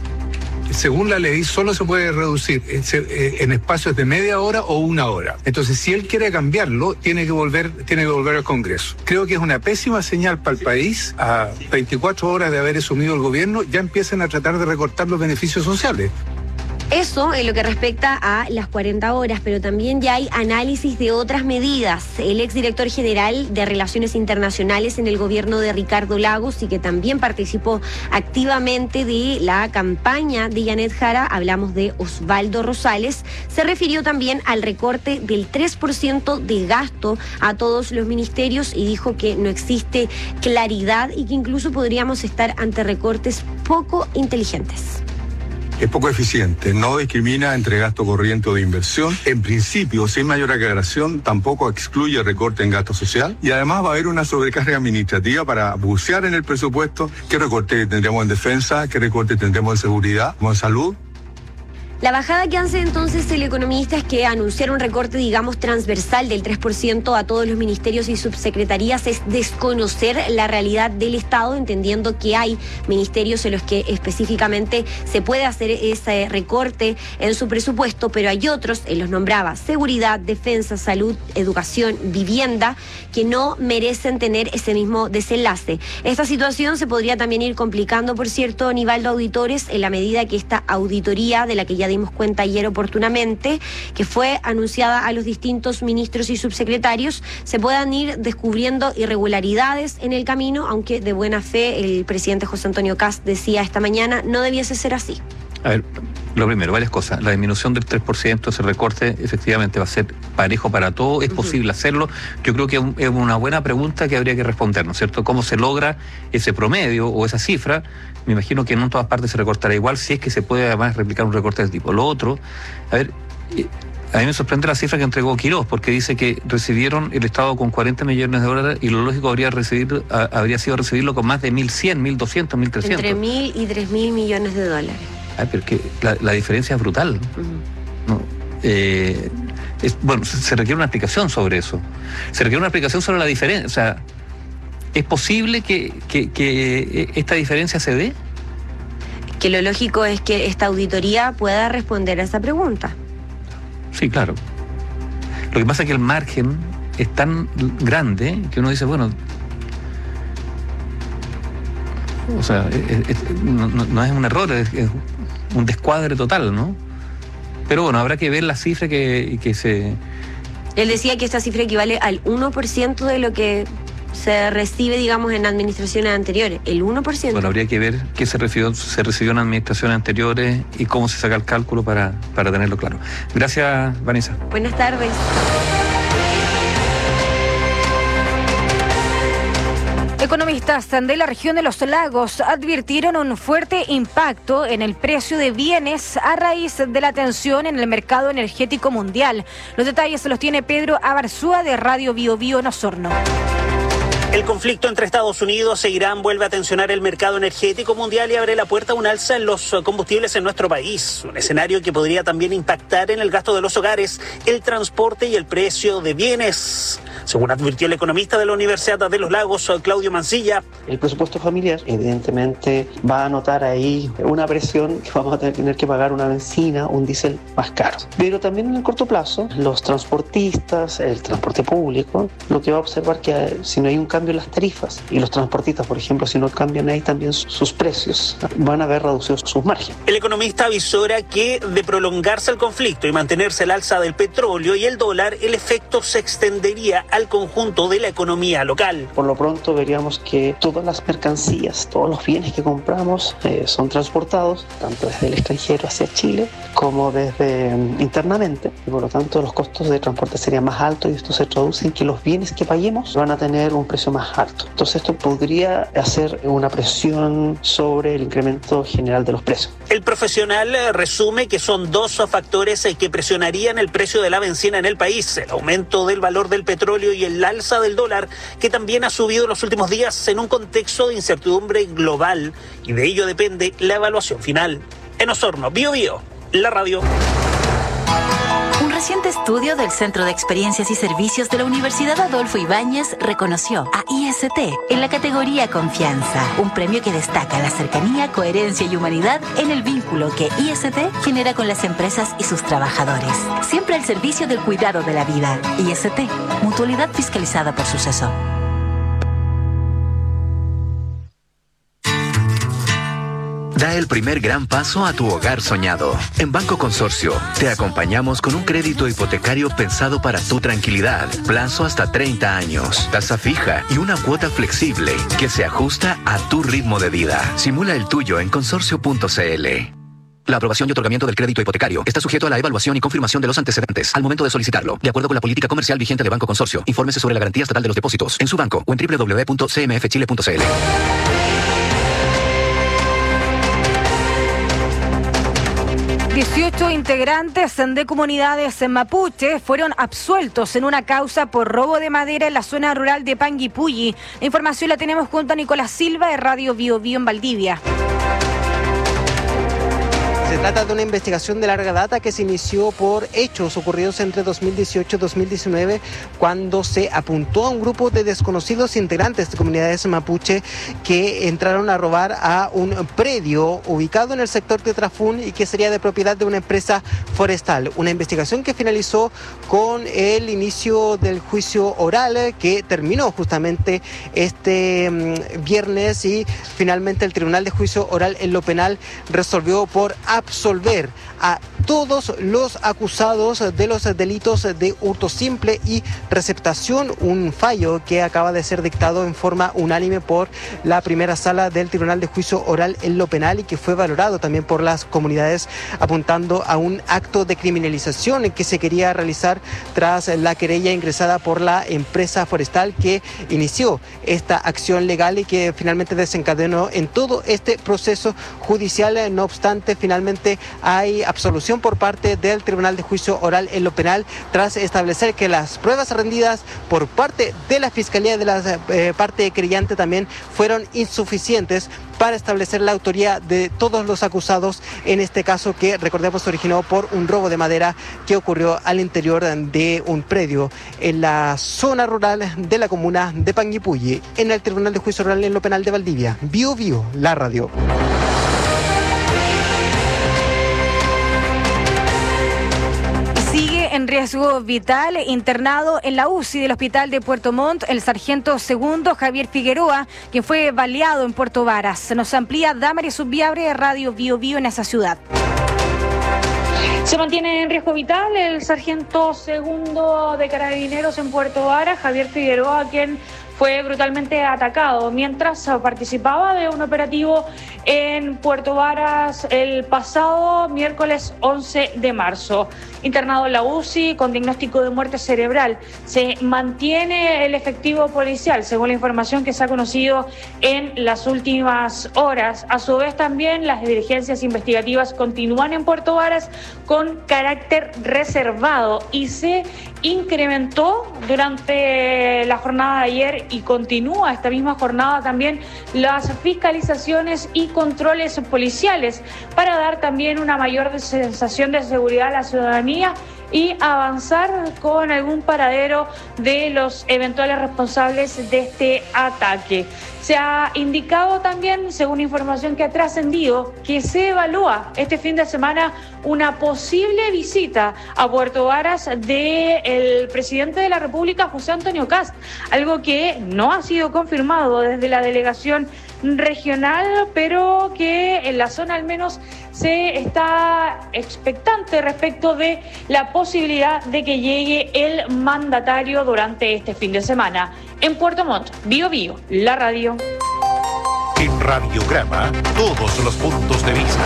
Según la ley, solo se puede reducir en espacios de media hora o una hora. Entonces, si él quiere cambiarlo, tiene que volver, tiene que volver al Congreso. Creo que es una pésima señal para el país. A veinticuatro horas de haber asumido el gobierno, ya empiezan a tratar de recortar los beneficios sociales. Eso en lo que respecta a las cuarenta horas, pero también ya hay análisis de otras medidas. El exdirector general de Relaciones Internacionales en el gobierno de Ricardo Lagos, y que también participó activamente de la campaña de Janet Jara, hablamos de Osvaldo Rosales, se refirió también al recorte del tres por ciento de gasto a todos los ministerios y dijo que no existe claridad y que incluso podríamos estar ante recortes poco inteligentes. Es poco eficiente, no discrimina entre gasto corriente o de inversión. En principio, sin mayor aclaración, tampoco excluye recorte en gasto social. Y además va a haber una sobrecarga administrativa para bucear en el presupuesto qué recorte tendremos en defensa, qué recorte tendremos en seguridad, o en salud. La bajada que hace entonces el economista es que anunciar un recorte, digamos, transversal del tres por ciento a todos los ministerios y subsecretarías es desconocer la realidad del Estado, entendiendo que hay ministerios en los que específicamente se puede hacer ese recorte en su presupuesto, pero hay otros, él los nombraba, seguridad, defensa, salud, educación, vivienda, que no merecen tener ese mismo desenlace. Esta situación se podría también ir complicando, por cierto, Nivaldo Auditores, en la medida que esta auditoría, de la que ya dimos cuenta ayer oportunamente, que fue anunciada a los distintos ministros y subsecretarios, se puedan ir descubriendo irregularidades en el camino, aunque de buena fe el presidente José Antonio Kast decía esta mañana no debiese ser así. A ver, Lo primero, varias cosas. La disminución del tres por ciento, ese recorte, efectivamente va a ser parejo para todo. ¿Es posible hacerlo? Yo creo que es una buena pregunta que habría que responder, ¿no es cierto? ¿Cómo se logra ese promedio o esa cifra? Me imagino que no en todas partes se recortará igual, si es que se puede además replicar un recorte de ese tipo. Lo otro, a ver, a mí me sorprende la cifra que entregó Quirós, porque dice que recibieron el Estado con cuarenta millones de dólares y lo lógico habría, recibir, habría sido recibirlo con más de mil cien, mil doscientos, mil trescientos. Entre mil y tres mil millones de dólares. Ay, pero es que la, la diferencia es brutal. Uh-huh. ¿No? Eh, es, bueno, se, se requiere una explicación sobre eso. Se requiere una explicación sobre la diferencia. O sea, ¿es posible que, que, que esta diferencia se dé? Que lo lógico es que esta auditoría pueda responder a esa pregunta. Sí, claro. Lo que pasa es que el margen es tan grande que uno dice, bueno... O sea, es, es, no, no es un error, es, es un descuadre total, ¿no? Pero bueno, habrá que ver la cifra que, que se... Él decía que esta cifra equivale al uno por ciento de lo que se recibe, digamos, en administraciones anteriores. El uno por ciento. Bueno, habría que ver qué se recibió, se recibió en administraciones anteriores y cómo se saca el cálculo para, para tenerlo claro. Gracias, Vanessa. Buenas tardes. Economistas de la región de los lagos advirtieron un fuerte impacto en el precio de bienes a raíz de la tensión en el mercado energético mundial. Los detalles los tiene Pedro Abarzúa de Radio Bio Bio en Osorno. El conflicto entre Estados Unidos e Irán vuelve a tensionar el mercado energético mundial y abre la puerta a un alza en los combustibles en nuestro país. Un escenario que podría también impactar en el gasto de los hogares, el transporte y el precio de bienes. Según advirtió el economista de la Universidad de los Lagos, Claudio Mancilla. El presupuesto familiar evidentemente va a notar ahí una presión que vamos a tener que pagar una benzina, un diésel más caro. Pero también en el corto plazo, los transportistas, el transporte público, lo que va a observar que si no hay un cambio en las tarifas y los transportistas, por ejemplo, si no cambian ahí también sus precios, van a ver reducidos sus márgenes. El economista avisora que de prolongarse el conflicto y mantenerse el alza del petróleo y el dólar, el efecto se extendería al conjunto de la economía local. Por lo pronto veríamos que todas las mercancías, todos los bienes que compramos eh, son transportados tanto desde el extranjero hacia Chile como desde um, internamente, y por lo tanto los costos de transporte serían más altos y esto se traduce en que los bienes que paguemos van a tener un precio más alto. Entonces esto podría hacer una presión sobre el incremento general de los precios. El profesional resume que son dos factores que presionarían el precio de la bencina en el país: el aumento del valor del petróleo y el alza del dólar, que también ha subido en los últimos días en un contexto de incertidumbre global, y de ello depende la evaluación final. En Osorno, Bio Bio, la radio. Un reciente estudio del Centro de Experiencias y Servicios de la Universidad Adolfo Ibáñez reconoció a I S T en la categoría Confianza, un premio que destaca la cercanía, coherencia y humanidad en el vínculo que I S T genera con las empresas y sus trabajadores. Siempre al servicio del cuidado de la vida. I S T, mutualidad fiscalizada por Suceso. Da el primer gran paso a tu hogar soñado. En Banco Consorcio, te acompañamos con un crédito hipotecario pensado para tu tranquilidad. Plazo hasta treinta años, tasa fija y una cuota flexible que se ajusta a tu ritmo de vida. Simula el tuyo en consorcio punto c l. La aprobación y otorgamiento del crédito hipotecario está sujeto a la evaluación y confirmación de los antecedentes al momento de solicitarlo, de acuerdo con la política comercial vigente de Banco Consorcio. Infórmese sobre la garantía estatal de los depósitos en su banco o en doble u doble u doble u punto c m f chile punto c l. dieciocho integrantes de comunidades mapuche fueron absueltos en una causa por robo de madera en la zona rural de Panguipulli. La información la tenemos junto a Nicolás Silva de Radio Bio Bio en Valdivia. Se trata de una investigación de larga data que se inició por hechos ocurridos entre dos mil dieciocho y dos mil diecinueve, cuando se apuntó a un grupo de desconocidos integrantes de comunidades mapuche que entraron a robar a un predio ubicado en el sector de Trafún y que sería de propiedad de una empresa forestal. Una investigación que finalizó con el inicio del juicio oral que terminó justamente este um, viernes, y finalmente el Tribunal de Juicio Oral en lo Penal resolvió por absolver a todos los acusados de los delitos de hurto simple y receptación, un fallo que acaba de ser dictado en forma unánime por la primera sala del Tribunal de Juicio Oral en lo Penal y que fue valorado también por las comunidades, apuntando a un acto de criminalización que se quería realizar tras la querella ingresada por la empresa forestal que inició esta acción legal y que finalmente desencadenó en todo este proceso judicial. No obstante, finalmente hay absolución por parte del Tribunal de Juicio Oral en lo Penal tras establecer que las pruebas rendidas por parte de la Fiscalía de la eh, parte creyente también fueron insuficientes para establecer la autoría de todos los acusados en este caso que, recordemos, se originó por un robo de madera que ocurrió al interior de un predio en la zona rural de la comuna de Panguipulli, en el Tribunal de Juicio Oral en lo Penal de Valdivia. Bio Bio, la radio. En riesgo vital, internado en la U C I del Hospital de Puerto Montt, el sargento segundo Javier Figueroa, quien fue baleado en Puerto Varas. Se nos amplía Damaris Subviabre, Radio Bio Bio en esa ciudad. Se mantiene en riesgo vital el sargento segundo de Carabineros en Puerto Varas, Javier Figueroa, quien fue brutalmente atacado mientras participaba de un operativo en Puerto Varas el pasado miércoles once de marzo. Internado en la U C I con diagnóstico de muerte cerebral. Se mantiene el efectivo policial, según la información que se ha conocido en las últimas horas. A su vez, también las diligencias investigativas continúan en Puerto Varas con carácter reservado y se incrementó durante la jornada de ayer y continúa esta misma jornada también las fiscalizaciones y controles policiales para dar también una mayor sensación de seguridad a la ciudadanía y avanzar con algún paradero de los eventuales responsables de este ataque. Se ha indicado también, según información que ha trascendido, que se evalúa este fin de semana una posible visita a Puerto Varas del presidente de la República, José Antonio Kast, algo que no ha sido confirmado desde la delegación regional, pero que en la zona al menos se está expectante respecto de la posibilidad de que llegue el mandatario durante este fin de semana. En Puerto Montt, Bio Bio, la radio. En Radiograma, todos los puntos de vista.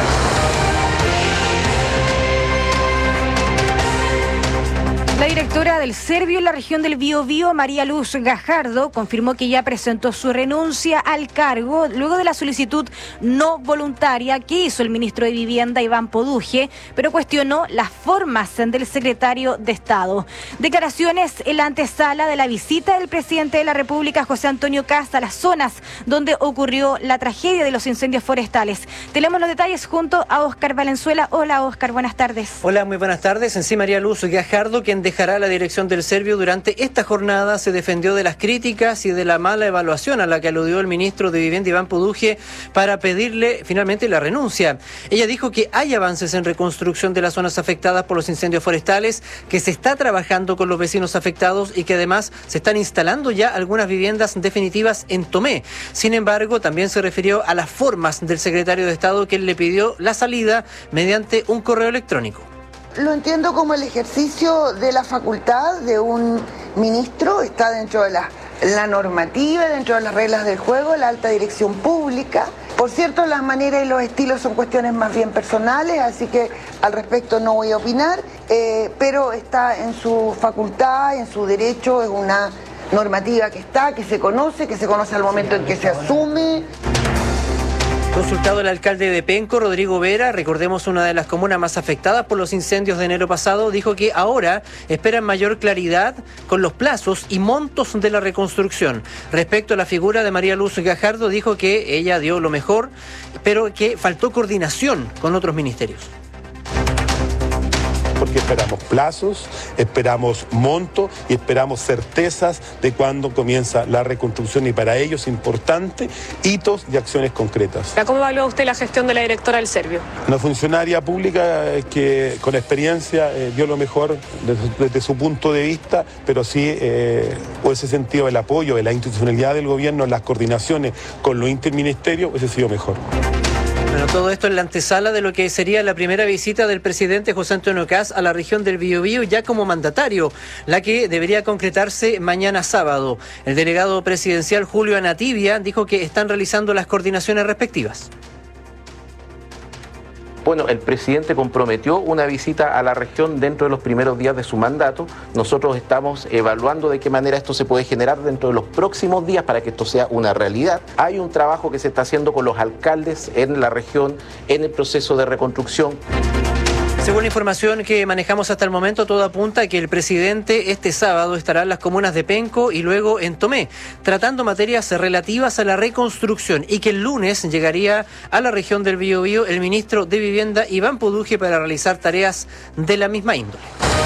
La directora del Servio en la región del Biobío, María Luz Gajardo, confirmó que ya presentó su renuncia al cargo luego de la solicitud no voluntaria que hizo el ministro de Vivienda, Iván Poduje, pero cuestionó las formas del secretario de Estado. Declaraciones en la antesala de la visita del presidente de la República, José Antonio Kast, a las zonas donde ocurrió la tragedia de los incendios forestales. Tenemos los detalles junto a Óscar Valenzuela. Hola, Óscar, buenas tardes. Hola, muy buenas tardes. En sí, María Luz Gajardo, quien dejará la dirección del Servio durante esta jornada, se defendió de las críticas y de la mala evaluación a la que aludió el ministro de Vivienda, Iván Poduje, para pedirle finalmente la renuncia. Ella dijo que hay avances en reconstrucción de las zonas afectadas por los incendios forestales, que se está trabajando con los vecinos afectados y que además se están instalando ya algunas viviendas definitivas en Tomé. Sin embargo, también se refirió a las formas del secretario de Estado, que le pidió la salida mediante un correo electrónico. Lo entiendo como el ejercicio de la facultad de un ministro, está dentro de la, la normativa, dentro de las reglas del juego, la alta dirección pública. Por cierto, las maneras y los estilos son cuestiones más bien personales, así que al respecto no voy a opinar, eh, pero está en su facultad, en su derecho, es una normativa que está, que se conoce, que se conoce al momento en que se asume. Consultado el alcalde de Penco, Rodrigo Vera, recordemos una de las comunas más afectadas por los incendios de enero pasado, dijo que ahora esperan mayor claridad con los plazos y montos de la reconstrucción. Respecto a la figura de María Luz Gajardo, dijo que ella dio lo mejor, pero que faltó coordinación con otros ministerios. Porque esperamos plazos, esperamos monto y esperamos certezas de cuándo comienza la reconstrucción, y para ello es importante hitos y acciones concretas. ¿Cómo evalúa usted la gestión de la directora del Servio? Una funcionaria pública que con experiencia eh, dio lo mejor desde, desde su punto de vista, pero sí eh, por ese sentido el apoyo de la institucionalidad del gobierno, las coordinaciones con los interministerios, hubiese sido mejor. Bueno, todo esto en la antesala de lo que sería la primera visita del presidente José Antonio Kast a la región del Biobío ya como mandatario, la que debería concretarse mañana sábado. El delegado presidencial Julio Anatibia dijo que están realizando las coordinaciones respectivas. Bueno, el presidente comprometió una visita a la región dentro de los primeros días de su mandato. Nosotros estamos evaluando de qué manera esto se puede generar dentro de los próximos días para que esto sea una realidad. Hay un trabajo que se está haciendo con los alcaldes en la región en el proceso de reconstrucción. Según la información que manejamos hasta el momento, todo apunta a que el presidente este sábado estará en las comunas de Penco y luego en Tomé, tratando materias relativas a la reconstrucción, y que el lunes llegaría a la región del Biobío el ministro de Vivienda, Iván Poduje, para realizar tareas de la misma índole.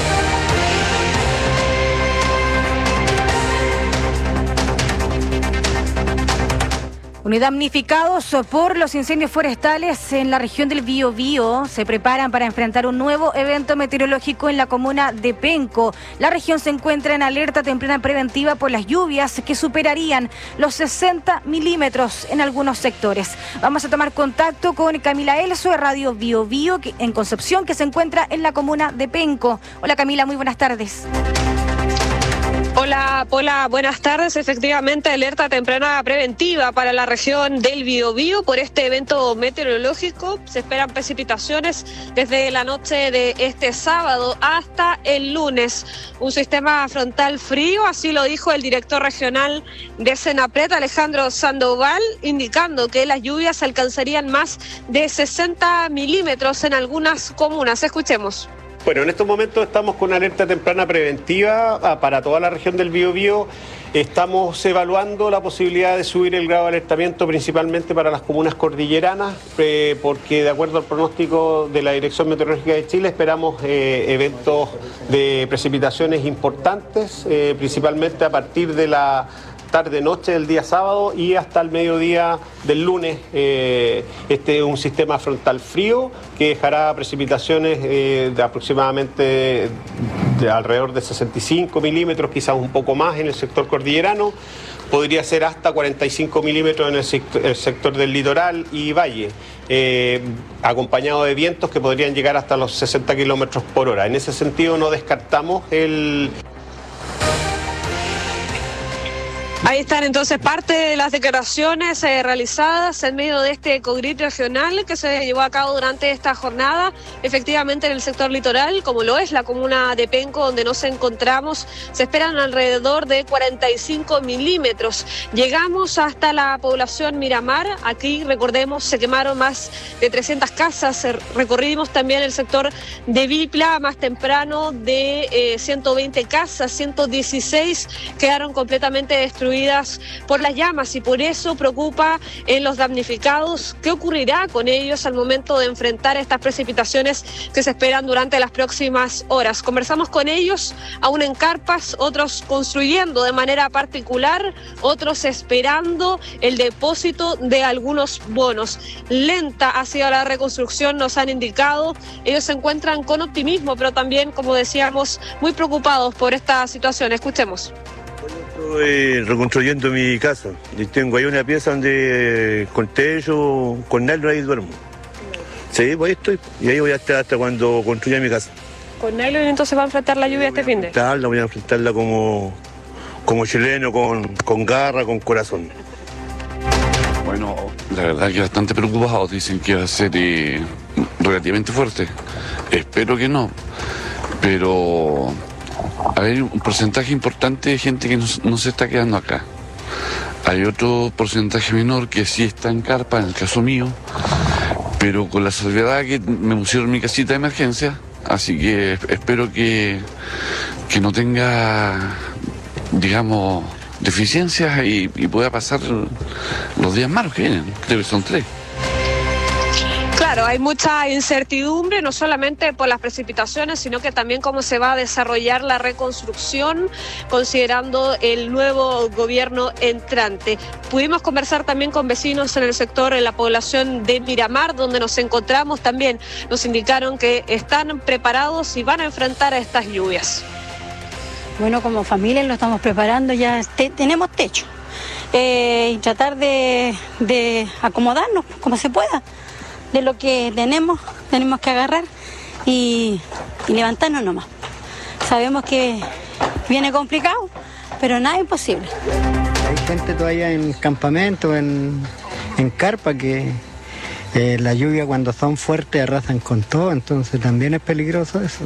Damnificados por los incendios forestales en la región del Biobío se preparan para enfrentar un nuevo evento meteorológico en la comuna de Penco. La región se encuentra en alerta temprana preventiva por las lluvias que superarían los sesenta milímetros en algunos sectores. Vamos a tomar contacto con Camila Elso de Radio Biobío en Concepción, que se encuentra en la comuna de Penco. Hola Camila, muy buenas tardes. Hola, Pola, buenas tardes. Efectivamente, alerta temprana preventiva para la región del Biobío por este evento meteorológico. Se esperan precipitaciones desde la noche de este sábado hasta el lunes. Un sistema frontal frío, así lo dijo el director regional de Senapred, Alejandro Sandoval, indicando que las lluvias alcanzarían más de sesenta milímetros en algunas comunas. Escuchemos. Bueno, en estos momentos estamos con una alerta temprana preventiva para toda la región del Biobío. Estamos evaluando la posibilidad de subir el grado de alertamiento principalmente para las comunas cordilleranas, eh, porque de acuerdo al pronóstico de la Dirección Meteorológica de Chile esperamos eh, eventos de precipitaciones importantes, eh, principalmente a partir de la tarde-noche del día sábado y hasta el mediodía del lunes. Eh, este es un sistema frontal frío que dejará precipitaciones eh, de aproximadamente de alrededor de sesenta y cinco milímetros, quizás un poco más en el sector cordillerano. Podría ser hasta cuarenta y cinco milímetros en el sector, el sector del litoral y valle, eh, acompañado de vientos que podrían llegar hasta los sesenta kilómetros por hora. En ese sentido no descartamos el... Ahí están entonces parte de las declaraciones eh, realizadas en medio de este COGRIT regional que se llevó a cabo durante esta jornada. Efectivamente, en el sector litoral, como lo es la comuna de Penco, donde nos encontramos, se esperan alrededor de cuarenta y cinco milímetros. Llegamos hasta la población Miramar. Aquí, recordemos, se quemaron más de trescientas casas. Recorrimos también el sector de Vipla más temprano, de eh, ciento veinte casas, ciento dieciséis quedaron completamente destruidas por las llamas, y por eso preocupa en los damnificados qué ocurrirá con ellos al momento de enfrentar estas precipitaciones que se esperan durante las próximas horas. Conversamos con ellos, aún en carpas, otros construyendo de manera particular, otros esperando el depósito de algunos bonos. Lenta ha sido la reconstrucción, nos han indicado. Ellos se encuentran con optimismo, pero también, como decíamos, muy preocupados por esta situación. Escuchemos. Estoy reconstruyendo mi casa y tengo ahí una pieza donde con techo, con nylon, ahí duermo. Sí, pues ahí estoy y ahí voy a estar hasta cuando construya mi casa. ¿Con nylon entonces va a enfrentar la lluvia este fin de? La voy a enfrentarla como, como chileno, con, con garra, con corazón. Bueno, la verdad que bastante preocupados, dicen que va a ser eh, relativamente fuerte. Espero que no, pero... hay un porcentaje importante de gente que no, no se está quedando acá. Hay otro porcentaje menor que sí está en carpa, en el caso mío, pero con la salvedad que me pusieron mi casita de emergencia, así que espero que, que no tenga, digamos, deficiencias y, y pueda pasar los días malos que vienen, creo que son tres. Claro, hay mucha incertidumbre, no solamente por las precipitaciones, sino que también cómo se va a desarrollar la reconstrucción, considerando el nuevo gobierno entrante. Pudimos conversar también con vecinos en el sector, en la población de Miramar, donde nos encontramos. También nos indicaron que están preparados y van a enfrentar a estas lluvias. Bueno, como familia lo estamos preparando, ya te, tenemos techo, eh, y tratar de, de acomodarnos como se pueda. de lo que tenemos, tenemos que agarrar y, y levantarnos nomás. Sabemos que viene complicado, pero nada imposible. Hay gente todavía en campamento, en, en carpa, que eh, la lluvia cuando son fuertes arrasan con todo, entonces también es peligroso eso.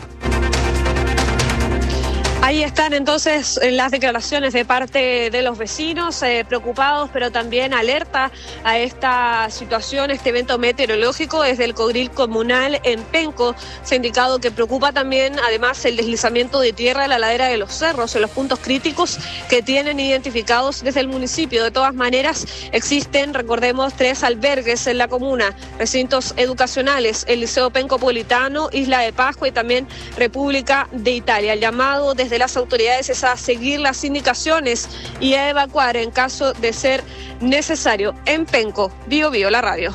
Ahí están entonces las declaraciones de parte de los vecinos, eh, preocupados, pero también alerta a esta situación, este evento meteorológico desde el Cogril Comunal en Penco. Se ha indicado que preocupa también, además, el deslizamiento de tierra en la ladera de los cerros, en los puntos críticos que tienen identificados desde el municipio. De todas maneras, existen, recordemos, tres albergues en la comuna, recintos educacionales, el Liceo Pencopolitano, Isla de Pascua y también República de Italia. El llamado desde las autoridades es a seguir las indicaciones y a evacuar en caso de ser necesario. En Penco, Bio Bio, la radio.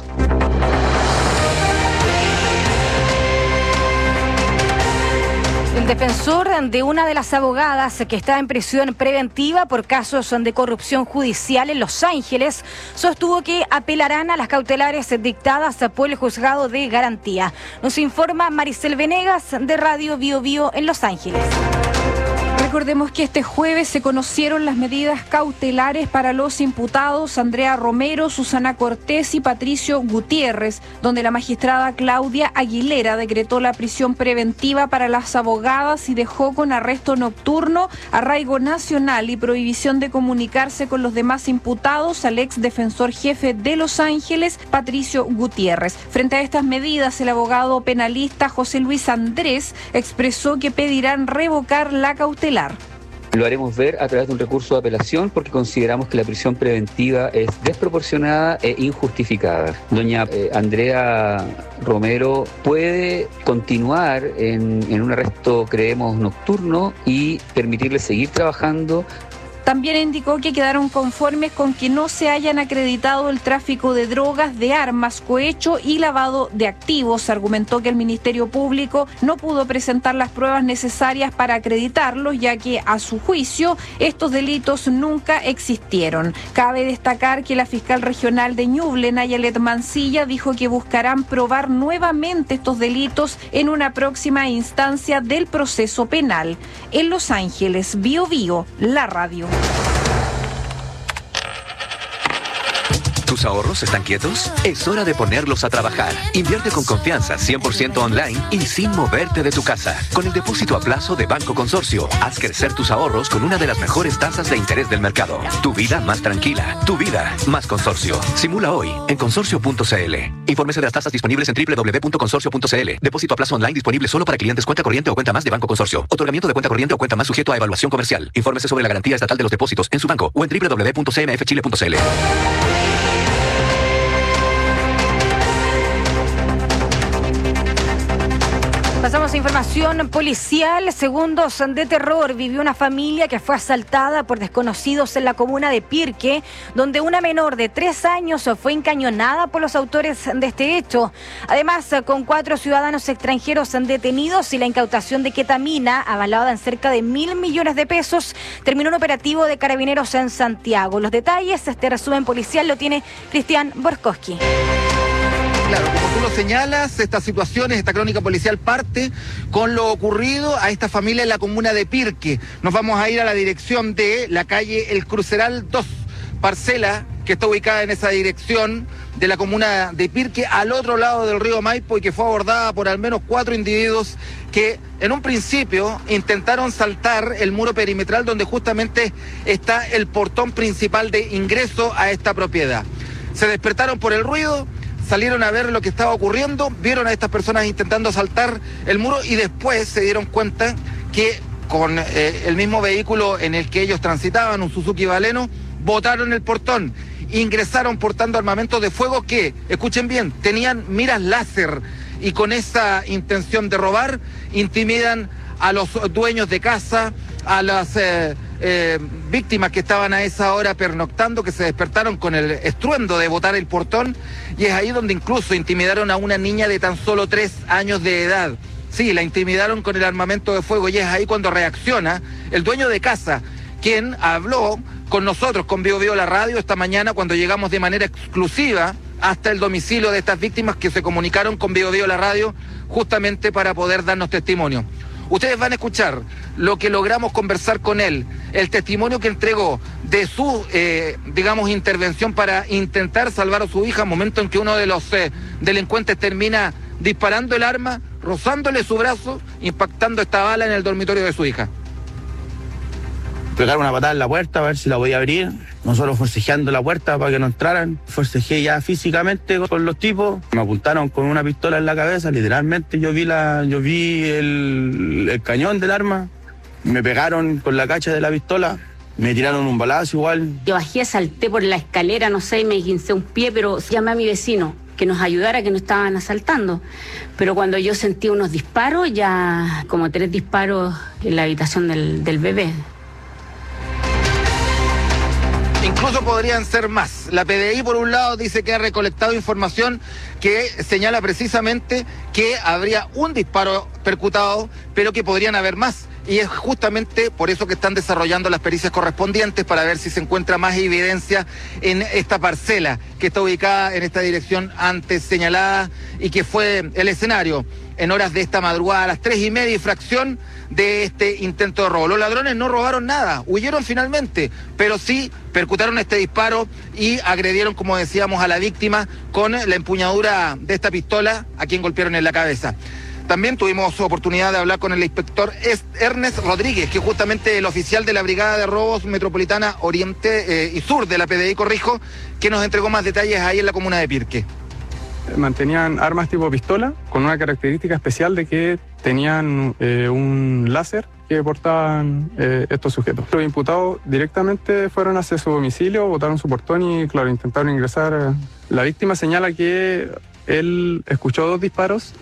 El defensor de una de las abogadas que está en prisión preventiva por casos de corrupción judicial en Los Ángeles sostuvo que apelarán a las cautelares dictadas por el juzgado de garantía. Nos informa Maricel Venegas de Radio Bio Bio en Los Ángeles. Recordemos que este jueves se conocieron las medidas cautelares para los imputados Andrea Romero, Susana Cortés y Patricio Gutiérrez, donde la magistrada Claudia Aguilera decretó la prisión preventiva para las abogadas y dejó con arresto nocturno, arraigo nacional y prohibición de comunicarse con los demás imputados al ex defensor jefe de Los Ángeles, Patricio Gutiérrez. Frente a estas medidas, el abogado penalista José Luis Andrés expresó que pedirán revocar la cautelar. Lo haremos ver a través de un recurso de apelación porque consideramos que la prisión preventiva es desproporcionada e injustificada. Doña eh, Andrea Romero puede continuar en, en un arresto, creemos, nocturno y permitirle seguir trabajando. También indicó que quedaron conformes con que no se hayan acreditado el tráfico de drogas, de armas, cohecho y lavado de activos. Argumentó que el Ministerio Público no pudo presentar las pruebas necesarias para acreditarlos, ya que, a su juicio, estos delitos nunca existieron. Cabe destacar que la fiscal regional de Ñuble, Nayalet Mancilla, dijo que buscarán probar nuevamente estos delitos en una próxima instancia del proceso penal. En Los Ángeles, Bio Bio, la radio. ¿Tus ahorros están quietos? Es hora de ponerlos a trabajar. Invierte con confianza, cien por ciento online y sin moverte de tu casa. Con el depósito a plazo de Banco Consorcio, haz crecer tus ahorros con una de las mejores tasas de interés del mercado. Tu vida más tranquila, tu vida más Consorcio. Simula hoy en consorcio punto c l. Infórmese de las tasas disponibles en doble u doble u doble u punto consorcio punto c l. Depósito a plazo online disponible solo para clientes cuenta corriente o cuenta más de Banco Consorcio. Otorgamiento de cuenta corriente o cuenta más sujeto a evaluación comercial. Infórmese sobre la garantía estatal de los depósitos en su banco o en doble u doble u doble u punto c m f chile punto c l. Pasamos a información policial. Segundos de terror vivió una familia que fue asaltada por desconocidos en la comuna de Pirque, donde una menor de tres años fue encañonada por los autores de este hecho. Además, con cuatro ciudadanos extranjeros detenidos y la incautación de ketamina, avalada en cerca de mil millones de pesos, terminó un operativo de carabineros en Santiago. Los detalles, este resumen policial lo tiene Cristian Borkowski. Claro, como tú lo señalas, esta situación, esta crónica policial parte con lo ocurrido a esta familia en la comuna de Pirque. Nos vamos a ir a la dirección de la calle El Cruceral dos, parcela que está ubicada en esa dirección de la comuna de Pirque, al otro lado del río Maipo, y que fue abordada por al menos cuatro individuos que en un principio intentaron saltar el muro perimetral donde justamente está el portón principal de ingreso a esta propiedad. Se despertaron por el ruido, salieron a ver lo que estaba ocurriendo, vieron a estas personas intentando saltar el muro y después se dieron cuenta que con eh, el mismo vehículo en el que ellos transitaban, un Suzuki Baleno, botaron el portón, ingresaron portando armamentos de fuego que, escuchen bien, tenían miras láser y con esa intención de robar intimidan a los dueños de casa, a las eh, eh, víctimas que estaban a esa hora pernoctando, que se despertaron con el estruendo de botar el portón, y es ahí donde incluso intimidaron a una niña de tan solo tres años de edad. Sí, la intimidaron con el armamento de fuego, y es ahí cuando reacciona el dueño de casa, quien habló con nosotros, con Bio Bio la radio, esta mañana cuando llegamos de manera exclusiva hasta el domicilio de estas víctimas que se comunicaron con Bio Bio La Radio justamente para poder darnos testimonio. Ustedes van a escuchar lo que logramos conversar con él, el testimonio que entregó de su, eh, digamos, intervención para intentar salvar a su hija, momento en que uno de los eh, delincuentes termina disparando el arma, rozándole su brazo, impactando esta bala en el dormitorio de su hija. Pegaron una patada en la puerta a ver si la podía abrir. Nosotros forcejeando la puerta para que no entraran. Forcejeé ya físicamente con los tipos. Me apuntaron con una pistola en la cabeza, literalmente. Yo vi la, yo vi el, el cañón del arma. Me pegaron con la cacha de la pistola. Me tiraron un balazo igual. Yo bajé, salté por la escalera, no sé, y me guincé un pie, pero llamé a mi vecino que nos ayudara, que nos estaban asaltando. Pero cuando yo sentí unos disparos, ya como tres disparos en la habitación del, del bebé. Incluso podrían ser más. La P D I, por un lado, dice que ha recolectado información que señala precisamente que habría un disparo percutado, pero que podrían haber más. Y es justamente por eso que están desarrollando las pericias correspondientes para ver si se encuentra más evidencia en esta parcela que está ubicada en esta dirección antes señalada y que fue el escenario en horas de esta madrugada a las tres y media y fracción de este intento de robo. Los ladrones no robaron nada, huyeron finalmente, pero sí percutaron este disparo y agredieron, como decíamos, a la víctima con la empuñadura de esta pistola a quien golpearon en la cabeza. También tuvimos oportunidad de hablar con el inspector Ernest Rodríguez, que es justamente el oficial de la Brigada de Robos Metropolitana Oriente eh, y Sur de la P D I, corrijo, que nos entregó más detalles ahí en la comuna de Pirque. Mantenían armas tipo pistola, con una característica especial de que tenían eh, un láser que portaban eh, estos sujetos. Los imputados directamente fueron hacia su domicilio, botaron su portón y, claro, intentaron ingresar. La víctima señala que él escuchó dos disparos.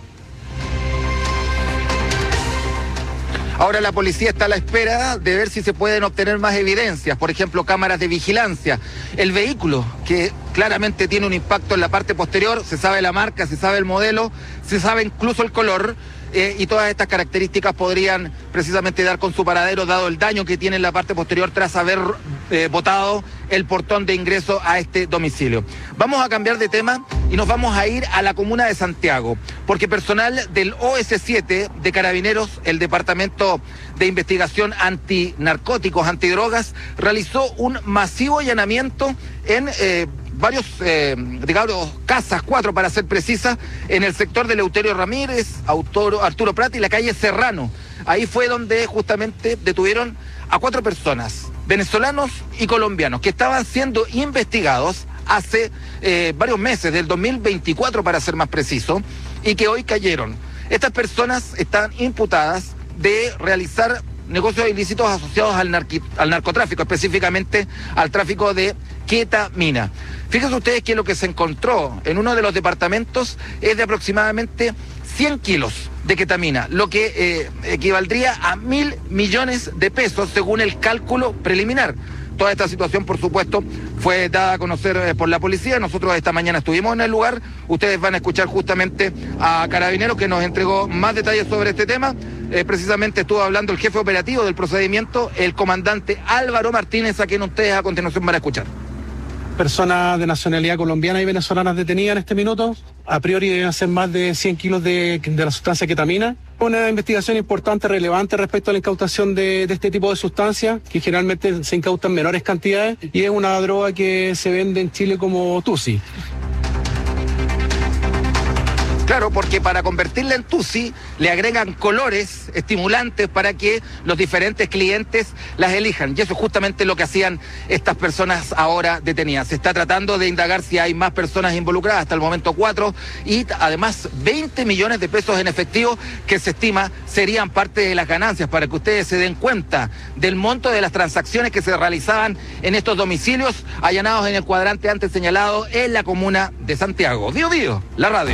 Ahora la policía está a la espera de ver si se pueden obtener más evidencias, por ejemplo, cámaras de vigilancia. El vehículo, que claramente tiene un impacto en la parte posterior, se sabe la marca, se sabe el modelo, se sabe incluso el color, eh, y todas estas características podrían precisamente dar con su paradero, dado el daño que tiene en la parte posterior tras haber eh, botado el portón de ingreso a este domicilio. Vamos a cambiar de tema y nos vamos a ir a la comuna de Santiago, porque personal del O S siete de Carabineros, el Departamento de Investigación Antinarcóticos, Antidrogas, realizó un masivo allanamiento en eh, varios, eh, digamos, casas, cuatro para ser precisa, en el sector de Eleuterio Ramírez, Arturo, Arturo Prat y la calle Serrano. Ahí fue donde justamente detuvieron a cuatro personas, venezolanos y colombianos, que estaban siendo investigados hace eh, varios meses, del dos mil veinticuatro para ser más preciso, y que hoy cayeron. Estas personas están imputadas de realizar negocios ilícitos asociados al, narqui, al narcotráfico, específicamente al tráfico de ketamina. Fíjense ustedes que lo que se encontró en uno de los departamentos es de aproximadamente cien kilos de ketamina, lo que eh, equivaldría a mil millones de pesos según el cálculo preliminar. Toda esta situación, por supuesto, fue dada a conocer eh, por la policía. Nosotros esta mañana estuvimos en el lugar. Ustedes van a escuchar justamente a Carabineros, que nos entregó más detalles sobre este tema. Eh, precisamente estuvo hablando el jefe operativo del procedimiento, el comandante Álvaro Martínez, a quien ustedes a continuación van a escuchar. Personas de nacionalidad colombiana y venezolanas detenidas en este minuto. A priori deben ser más de cien kilos de, de la sustancia ketamina. Una investigación importante, relevante respecto a la incautación de, de este tipo de sustancias, que generalmente se incautan menores cantidades, y es una droga que se vende en Chile como Tusi. Claro, porque para convertirla en Tusi le agregan colores estimulantes para que los diferentes clientes las elijan. Y eso es justamente lo que hacían estas personas ahora detenidas. Se está tratando de indagar si hay más personas involucradas, hasta el momento cuatro, y además veinte millones de pesos en efectivo que se estima serían parte de las ganancias, para que ustedes se den cuenta del monto de las transacciones que se realizaban en estos domicilios allanados en el cuadrante antes señalado en la comuna de Santiago. Bio Bio, la radio.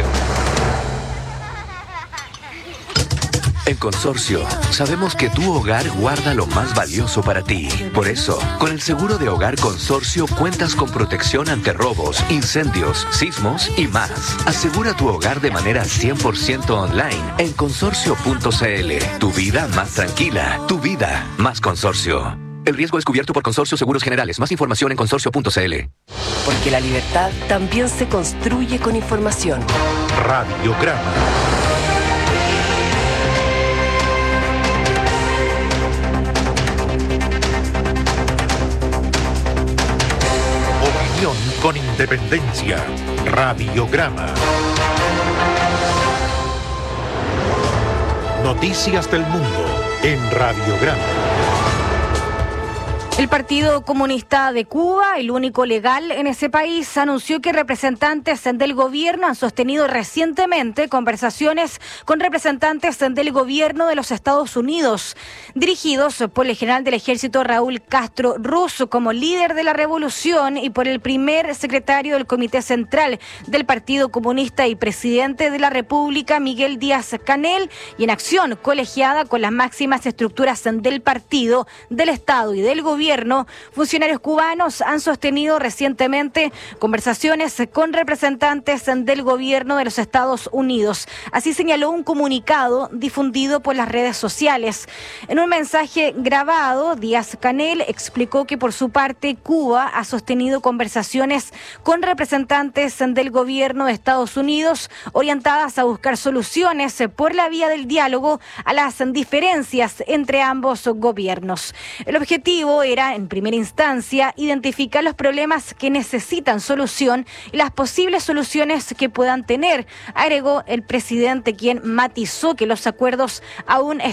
En Consorcio, sabemos que tu hogar guarda lo más valioso para ti. Por eso, con el seguro de hogar Consorcio cuentas con protección ante robos, incendios, sismos y más. Asegura tu hogar de manera cien por ciento online en consorcio punto c l. Tu vida más tranquila, tu vida más Consorcio. El riesgo es cubierto por Consorcio Seguros Generales. Más información en consorcio punto c l. Porque la libertad también se construye con información. Radiograma. Opinión con independencia. Radiograma. Noticias del mundo en Radiograma. El Partido Comunista de Cuba, el único legal en ese país, anunció que representantes del gobierno han sostenido recientemente conversaciones con representantes del gobierno de los Estados Unidos, dirigidos por el general del ejército Raúl Castro Ruz como líder de la revolución y por el primer secretario del Comité Central del Partido Comunista y presidente de la República, Miguel Díaz-Canel, y en acción colegiada con las máximas estructuras del partido, del Estado y del gobierno. Funcionarios cubanos han sostenido recientemente conversaciones con representantes del gobierno de los Estados Unidos. Así señaló un comunicado difundido por las redes sociales. En un mensaje grabado, Díaz-Canel explicó que por su parte Cuba ha sostenido conversaciones con representantes del gobierno de Estados Unidos orientadas a buscar soluciones por la vía del diálogo a las diferencias entre ambos gobiernos. El objetivo era en primera instancia identificar los problemas que necesitan solución y las posibles soluciones que puedan tener, agregó el presidente, quien matizó que los acuerdos aún